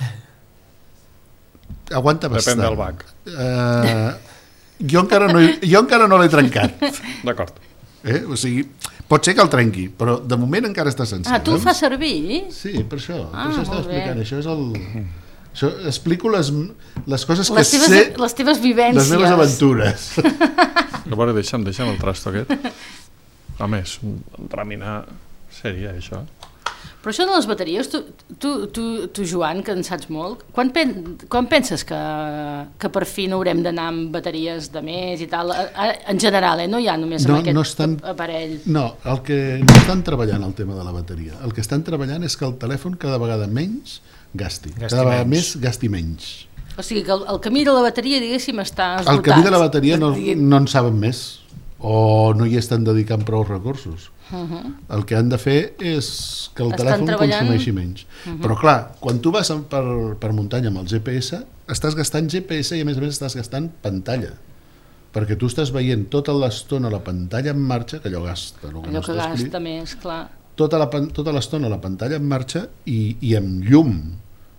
Aguanta bastant. Depèn del bac. Uh, jo encara no, jo encara no l'he trencat. D'acord. Eh? O sigui, pot ser que el trenqui, però de moment encara està sencer. Ah, tu el fas servir? Sí, per això. Ah, per això estava explicant. Això és el... Això, explico les, les coses les que teves, sé... Les teves vivències. Les meves aventures. A veure, deixa'm, deixa'm el trasto aquest. A més, remenar seria això. Però això de les bateries, tu, tu, tu, tu Joan, que en saps molt, quan, pen, quan penses que, que per fi no haurem d'anar amb bateries de més i tal? En general, eh? No hi ha només no, amb aquest no estan, aparell. No, el que no estan treballant el tema de la bateria. El que estan treballant és que el telèfon cada vegada menys gasti. gasti cada vegada menys. més gasti menys. O sigui que el, el camí de la bateria, diguéssim, està esgotat. El camí de la bateria no, no en saben més o no hi estan dedicant prou recursos. Uh-huh. El que han de fer és que el estan telèfon treballant... consumeixi menys. Uh-huh. Però clar, quan tu vas per, per muntanya amb el G P S, estàs gastant G P S i a més a més estàs gastant pantalla. Perquè tu estàs veient tota l'estona la pantalla en marxa, que allò gasta. Allò que, no que gasta més, clar. Tota, la, tota l'estona la pantalla en marxa i, i amb llum.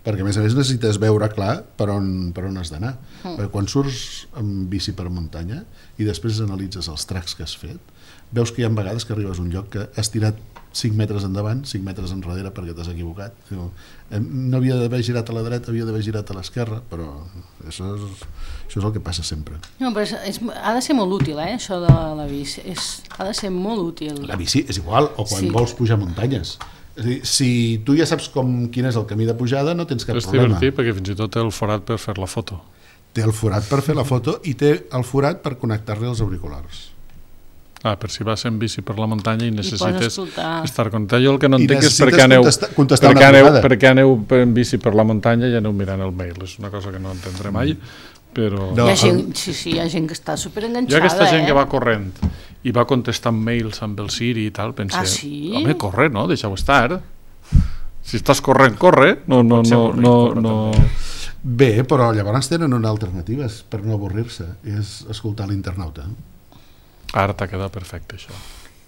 perquè a més a més necessites veure clar per on, per on has d'anar. Mm. Perquè quan surts amb bici per muntanya i després analitzes els tracks que has fet, veus que hi ha vegades que arribes a un lloc que has tirat cinc metres endavant, cinc metres enrere perquè t'has equivocat. No havia d'haver girat a la dreta, havia d'haver girat a l'esquerra, però això és, això és el que passa sempre. No, però és, és, ha de ser molt útil, eh, això de la bici. És, ha de ser molt útil. La bici és igual, o quan sí. vols pujar muntanyes. És a dir, si tu ja saps com, quin és el camí de pujada, no tens cap és problema. És divertit perquè fins i tot té el forat per fer la foto. Té el forat per fer la foto i té el forat per connectar-li els auriculars. Ah, per si vas en bici per la muntanya i necessites I estar connectat. Jo el que no entenc és per què aneu, contestar per aneu, per aneu en bici per la muntanya i aneu mirant el mail. És una cosa que no entendré mai, però... No, hi ha gent, sí, sí, hi ha gent que està superenganxada. Jo aquesta gent eh? que va corrent i va contestant mails amb el Siri i tal, pensé, ah, sí? home, corre, no? Deixa-ho estar. Si estàs corrent, corre. No, no, no, no, no. Bé, però llavors tenen una alternativa per no avorrir-se, és escoltar l'internauta. Ara t'ha quedat perfecte, això.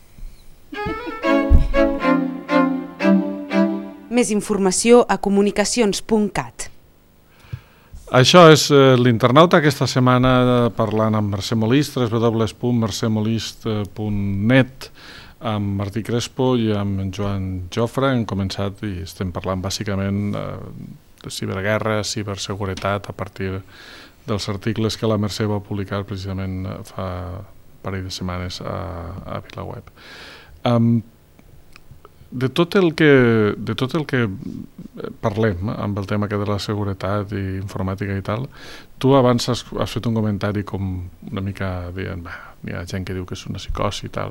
Més informació a comunicacions punt cat. Això és eh, l'internauta aquesta setmana parlant amb Mercè Molist, w w w punt mercè molist punt net, amb Martí Crespo i amb en Joan Jofre. Hem començat i estem parlant bàsicament eh, de ciberguerra, ciberseguretat, a partir dels articles que la Mercè va publicar precisament fa un parell de setmanes a, a VilaWeb. Um, de tot el que de tot el que parlem amb el tema que de la seguretat i informàtica i tal, tu abans has, has fet un comentari com una mica dient, bah, hi ha gent que diu que és una psicosi i tal,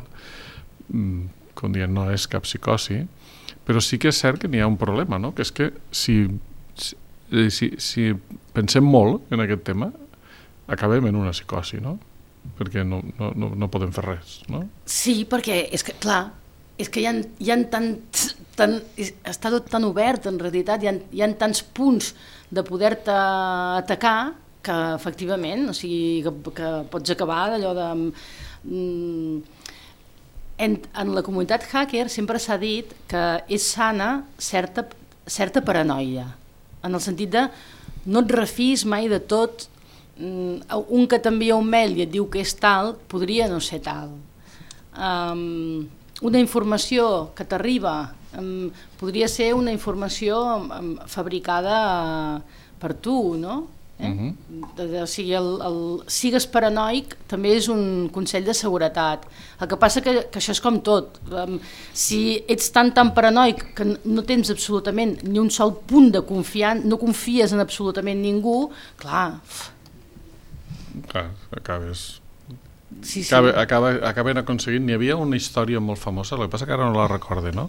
com dient no és cap psicosi, però sí que és cert que n'hi ha un problema, no? Que és que si, si, si, si pensem molt en aquest tema acabem en una psicosi, no? Perquè no, no, no podem fer res, no? Sí, perquè és que, clar, és que hi ha, hi ha tant, tant, està tot tan obert en realitat, hi ha, hi ha tants punts de poder-te atacar que efectivament, o sigui, que, que pots acabar d'allò de... Mm, en, en la comunitat hacker sempre s'ha dit que és sana certa, certa paranoia, en el sentit de no et refis mai de tot. Un que t'envia un mail i et diu que és tal, podria no ser tal. Um, una informació que t'arriba um, podria ser una informació um, fabricada per tu, no? Eh? Uh-huh. de, de, o sigui, el, el, sigues paranoic també és un consell de seguretat. El que passa que, que això és com tot. Um, si ets tan tan paranoic que no tens absolutament ni un sol punt de confiança, no confies en absolutament ningú, clar... Clar, acabes... Sí, sí. Acaba, acaba, acaben aconseguint... N'hi havia una història molt famosa, el que passa que ara no la recorde, no?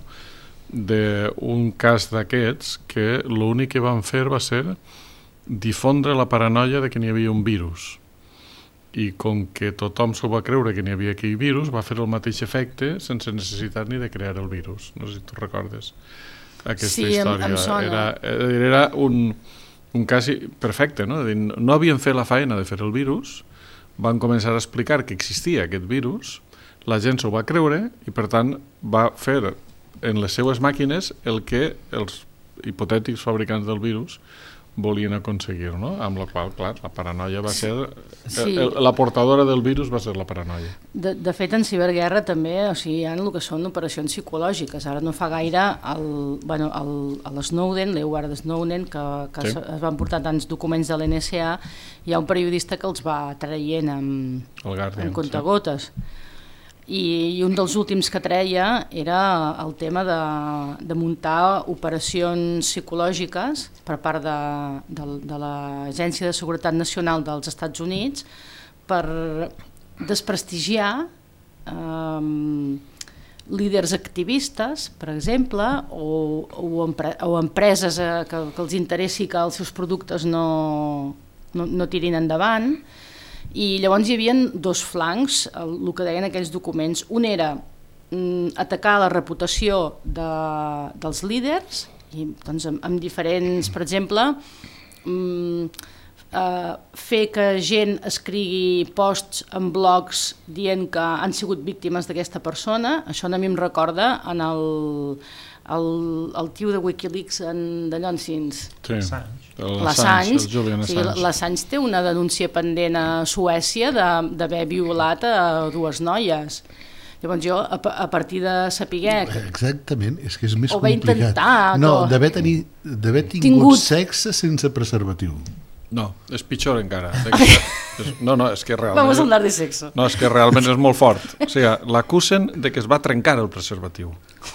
D'un cas d'aquests que l'únic que van fer va ser difondre la paranoia de que n'hi havia un virus. I com que tothom s'ho va creure que n'hi havia aquell virus, va fer el mateix efecte sense necessitat ni de crear el virus. No sé si tu recordes aquesta sí, història. Em, em sona. Era, era un, un cas perfecte, no? No havien fet la feina de fer el virus, van començar a explicar que existia aquest virus, la gent s'ho va creure i per tant va fer en les seues màquines el que els hipotètics fabricants del virus volien aconseguir, no? Amb la qual, clar, la paranoia va ser... Sí. El, la portadora del virus va ser la paranoia. De, de fet, en ciberguerra també, o sigui, hi ha el que són operacions psicològiques. Ara no fa gaire, el, bueno, el, el Snowden, l'Edward Snowden, que, que sí. es van portar tants documents de l'N S A, hi ha un periodista que els va traient amb, Guardian, amb comptagotes. Sí. I, I un dels últims que treia era el tema de, de muntar operacions psicològiques per part de, de, de l'Agència de Seguretat Nacional dels Estats Units per desprestigiar eh, líders activistes, per exemple, o, o, empre, o empreses eh, que, que els interessi que els seus productes no, no, no tirin endavant. I llavors hi havia dos flancs, el, el que deien aquells documents. Un era mm, atacar la reputació de, dels líders, i, doncs, amb, amb diferents, per exemple, mm, eh, fer que gent escrigui posts en blogs dient que han sigut víctimes d'aquesta persona. Això a mi em recorda en el, el, el tio de Wikileaks d'allò en Sins. Sí, l'Assange. Sí, l'Assange té una denúncia pendent a Suècia d'haver violat a dues noies. Llavors jo, a, a partir de saber... Exactament, és que és més o complicat. O intentat. No, o... d'haver tingut, tingut sexe sense preservatiu. No, és pitjor encara. No, no, és que realment... Vamos a hablar de sexo. No, és que realment és molt fort. O sigui, l'acusen de que es va trencar el preservatiu.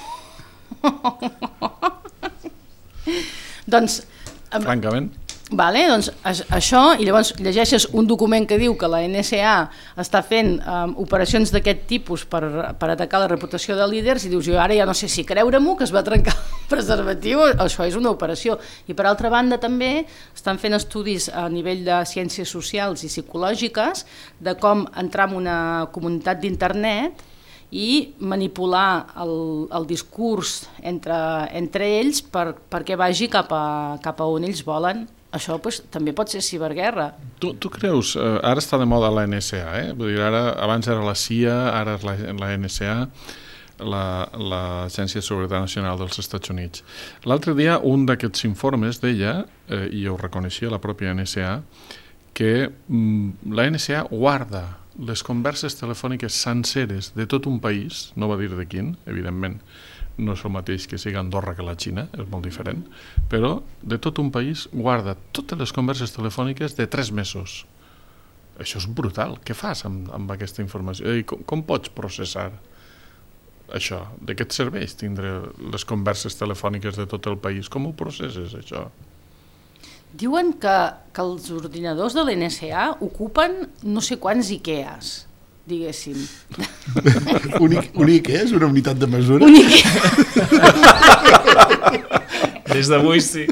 Doncs... Francament. Vale, doncs això, i llavors llegeixes un document que diu que la N S A està fent um, operacions d'aquest tipus per, per atacar la reputació de líders i dius, jo ara ja no sé si creure-m'ho que es va trencar el preservatiu, això és una operació. I per altra banda també estan fent estudis a nivell de ciències socials i psicològiques de com entrar en una comunitat d'internet i manipular el, el discurs entre, entre ells per, perquè vagi cap a, cap a on ells volen. Això pues, també pot ser ciberguerra. Tu, tu creus, eh, ara està de moda la N S A, eh? Vull dir, ara, abans era la C I A, ara és la, la N S A, l'Agència de Seguretat Nacional dels Estats Units. L'altre dia, un d'aquests informes deia, eh, i ho reconeixia la pròpia N S A, que mm, la N S A guarda les converses telefòniques senceres de tot un país, no va dir de quin, evidentment, no és el mateix que sigui Andorra que la Xina, és molt diferent, però de tot un país guarda totes les converses telefòniques de tres mesos. Això és brutal. Què fas amb, amb aquesta informació? I com, com pots processar això? De què et serveix tindre les converses telefòniques de tot el país? Com ho processes, això? Diuen que, que els ordinadors de l'N S A ocupen no sé quants Ikeas, diguéssim. Un, un Ikea és una unitat de mesura? Un Ikea. Des d'avui sí.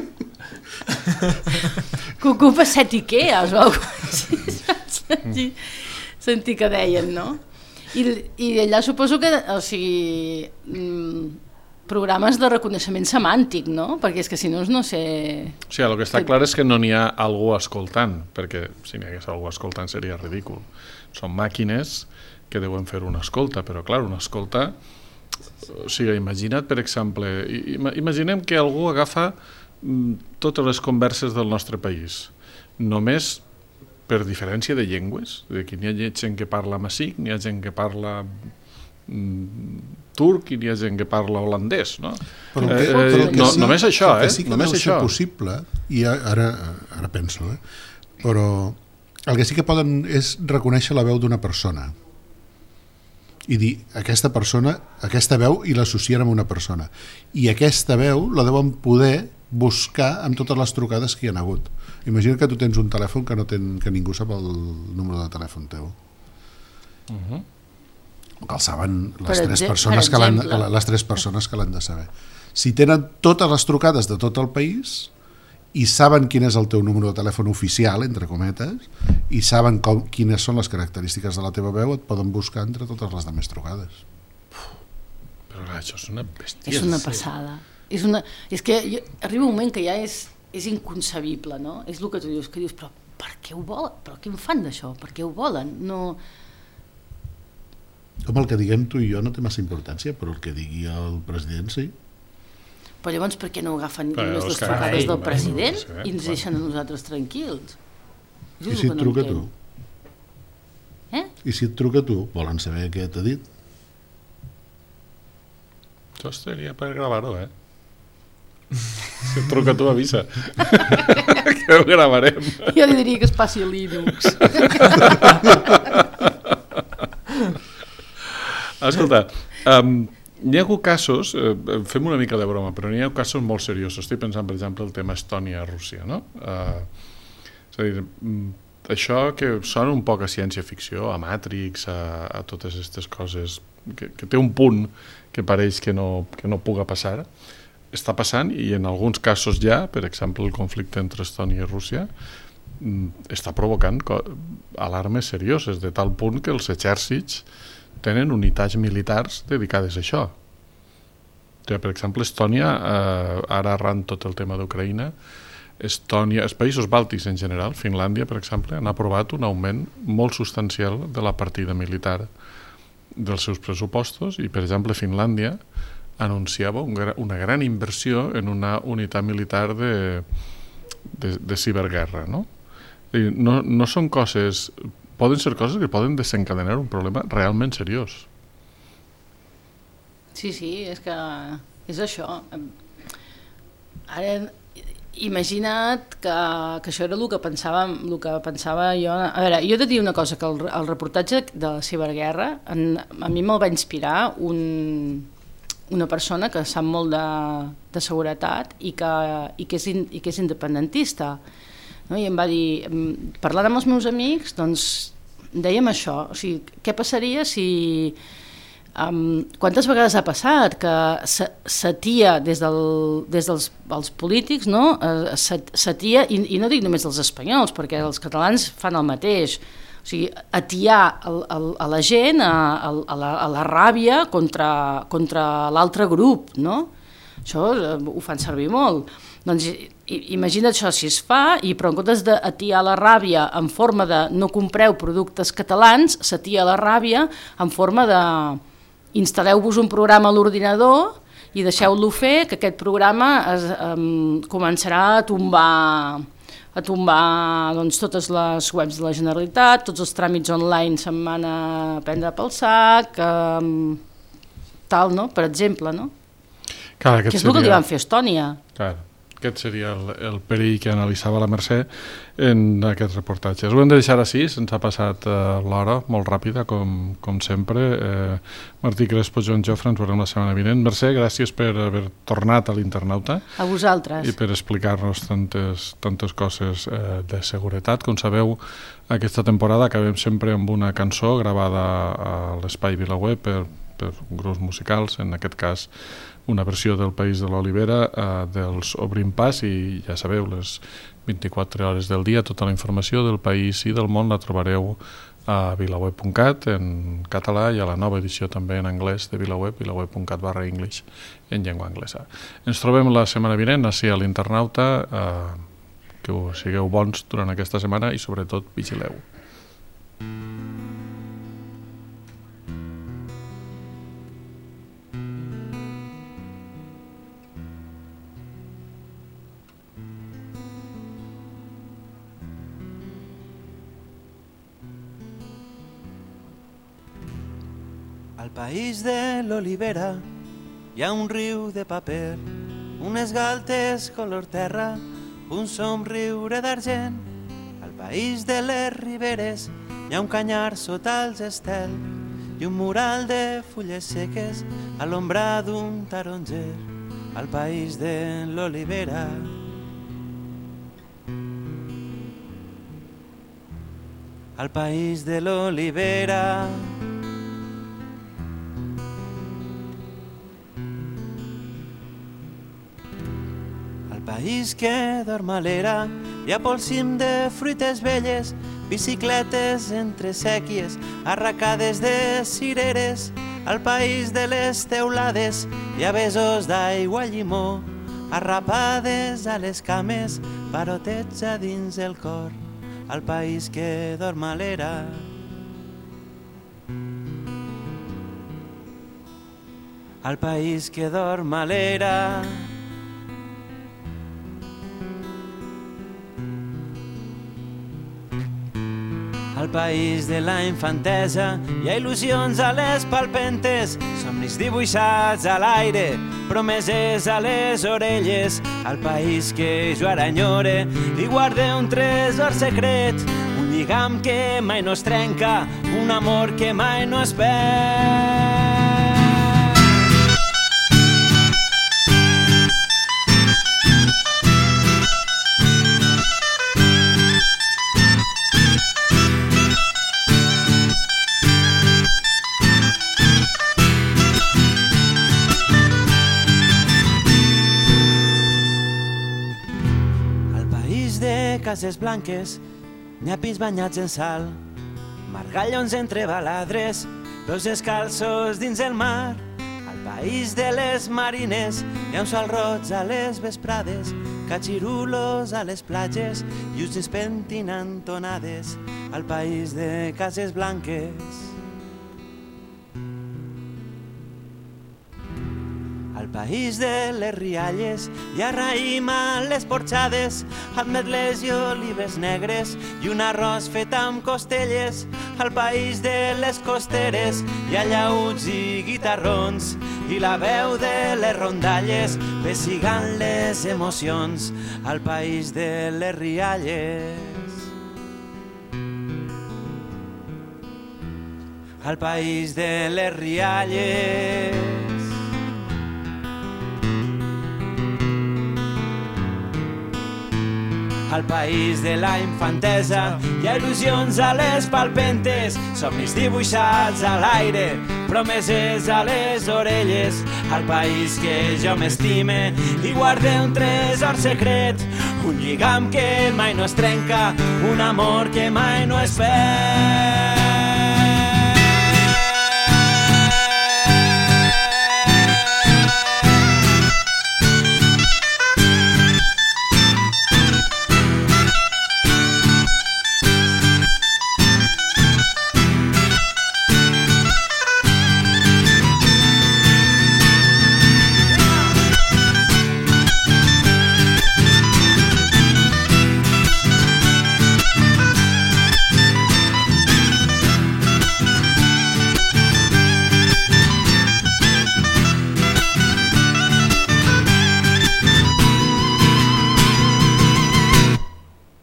Que ocupa set Ikeas o alguna cosa així. Sentir que deien, no? I, i allà suposo que, o sigui, programes de reconeixement semàntic, no? Perquè és que si no, no sé... O sigui, el que està clar és que no n'hi ha algú escoltant, perquè si n'hi hagués algú escoltant seria ridícul. Són màquines que deuen fer una escolta, però clar, una escolta... O sigui, imagina't, per exemple, imaginem que algú agafa totes les converses del nostre país, només per diferència de llengües, de que n'hi ha gent que parla amazic, n'hi ha gent que parla turc i n'hi ha gent que parla holandès, no? Però que, eh, però que no, sí, només això, eh? Sí que només això. Possible, i ara, ara penso, eh? Però el que sí que poden és reconèixer la veu d'una persona i dir, aquesta persona, aquesta veu, i l'associen amb una persona. I aquesta veu la deuen poder buscar amb totes les trucades que hi ha hagut. Imagina que tu tens un telèfon que, no ten, que ningú sap el número de telèfon teu. Uh-huh. Que el saben les tres, persones que l'han, les tres persones que l'han de saber. Si tenen totes les trucades de tot el país i saben quin és el teu número de telèfon oficial, entre cometes, i saben com, quines són les característiques de la teva veu, et poden buscar entre totes les demés trucades. Però clar, això és una bèstia. És una passada. És, una, és que jo, arriba un moment que ja és, és inconcebible, no? És el que tu dius, que dius, però per què ho volen? Però què en fan d'això? Per què ho volen? No... Com el que diguem tu i jo no té massa importància, però el que digui el president sí. Però llavors per què no agafen les dues trucades del president i ens deixen a nosaltres tranquils? I si et truca tu? Eh? I si et truca tu, volen saber què t'ha dit? Això seria per gravar-ho, eh? Si et truca tu, avisa. Que ho gravarem. Jo li diria que es passi a Linux. Escolta, um, hi ha hagut casos, eh, fem una mica de broma, però hi ha casos molt seriosos. Estic pensant, per exemple, el tema Estònia-Rússia, no? Uh, és a dir, això que sona un poc a ciència-ficció, a Matrix, a, a totes aquestes coses, que, que té un punt que pareix que no, que no puga passar, està passant, i en alguns casos ja, per exemple, el conflicte entre Estònia i Rússia, està provocant alarmes serioses, de tal punt que els exèrcits tenen unitats militars dedicades a això. Per exemple, Estònia, eh, ara arran tot el tema d'Ucraïna, Estònia, els països bàltics en general, Finlàndia, per exemple, han aprovat un augment molt substancial de la partida militar dels seus pressupostos, i, per exemple, Finlàndia anunciava una gran inversió en una unitat militar de, de, de ciberguerra, no? No, no són coses... Poden ser coses que poden desencadenar un problema realment seriós. Sí, sí, és que és això. Ara, imagina't que, que això era el que pensava, el que pensava jo... A veure, jo he de dir una cosa, que el, el reportatge de la ciberguerra en, a mi me'l va inspirar un, una persona que sap molt de, de seguretat i que, i, que és, in, i que és independentista. No? I em va dir, parlant amb els meus amics, doncs dèiem això, o sigui, què passaria si... Um, quantes vegades ha passat que s'atia des, del, des dels els polítics, no? Uh, s'atia, i, i no dic només dels espanyols, perquè els catalans fan el mateix, o sigui, atiar el, el, a la gent a, a, la, a la ràbia contra, contra l'altre grup, no? Això uh, ho fan servir molt. Doncs imagina't això si es fa, i però en comptes d'atiar la ràbia en forma de no compreu productes catalans, s'atia la ràbia en forma de instal·leu-vos un programa a l'ordinador i deixeu-lo fer, que aquest programa es, um, començarà a tombar, a tombar doncs, totes les webs de la Generalitat, tots els tràmits online se'n van a prendre pel sac, um, tal, no? Per exemple, no? Clar, que és seria... el que li van fer a Estònia. Clar. Aquest seria el, el perill que analitzava la Mercè en aquest reportatge. Ho hem de deixar així, se'ns ha passat uh, l'hora molt ràpida, com, com sempre. Eh, Martí Crespo, Joan Jofre, ens veurem la setmana vinent. Mercè, gràcies per haver tornat a l'Internauta. A vosaltres. I per explicar-nos tantes, tantes coses eh, de seguretat. Com sabeu, aquesta temporada acabem sempre amb una cançó gravada a l'Espai VilaWeb per, per grups musicals, en aquest cas una versió del País de l'Olivera, eh, dels Obrim Pas, i ja sabeu, les vint-i-quatre hores del dia, tota la informació del país i del món la trobareu a vilaweb punt cat en català i a la nova edició també en anglès de VilaWeb, vilaweb punt cat barra English en llengua anglesa. Ens trobem la setmana vinent així a l'Internauta, eh, que sigueu bons durant aquesta setmana i sobretot vigileu. Al país de l'olivera hi ha un riu de paper, unes galtes color terra, un somriure d'argent. Al país de les riberes hi ha un canyar sota els estels i un mural de fulles seques a l'ombra d'un taronger. Al país de l'olivera. Al país de l'olivera. País que dorm a l'era, hi ha pel cim de fruites velles, bicicletes entre sèquies, arracades de cireres. Al país de les teulades hi ha besos d'aigua i llimó, arrapades a les cames, parotets a dins el cor. Al país que dorm a l'era. Al país que dorm a l'era. Al país de la infantesa hi ha il·lusions a les palpentes, somnis dibuixats a l'aire, promeses a les orelles. Al país que jo ara enyore i guarde un tresor secret, un lligam que mai no es trenca, un amor que mai no es perd. Cases blanques, nyapis banyats en sal, margallons entre baladres, peus descalços dins el mar. Al país de les marines hi ha un sol roig a les vesprades, catxirulos a les platges i uns pentinant tonades. Al país de cases blanques. país de les rialles hi ha raïm a les porxades, ametlles i olives negres i un arròs fet amb costelles. Al país de les costeres hi ha llauts i guitarrons i la veu de les rondalles pessigant les emocions. Al país de les rialles, al país de les rialles. Al país de la infantesa hi ha il·lusions a les palpentes, somnis dibuixats a l'aire, promeses a les orelles. Al país que jo m'estime i guarde un tresor secret, un lligam que mai no es trenca, un amor que mai no es perd.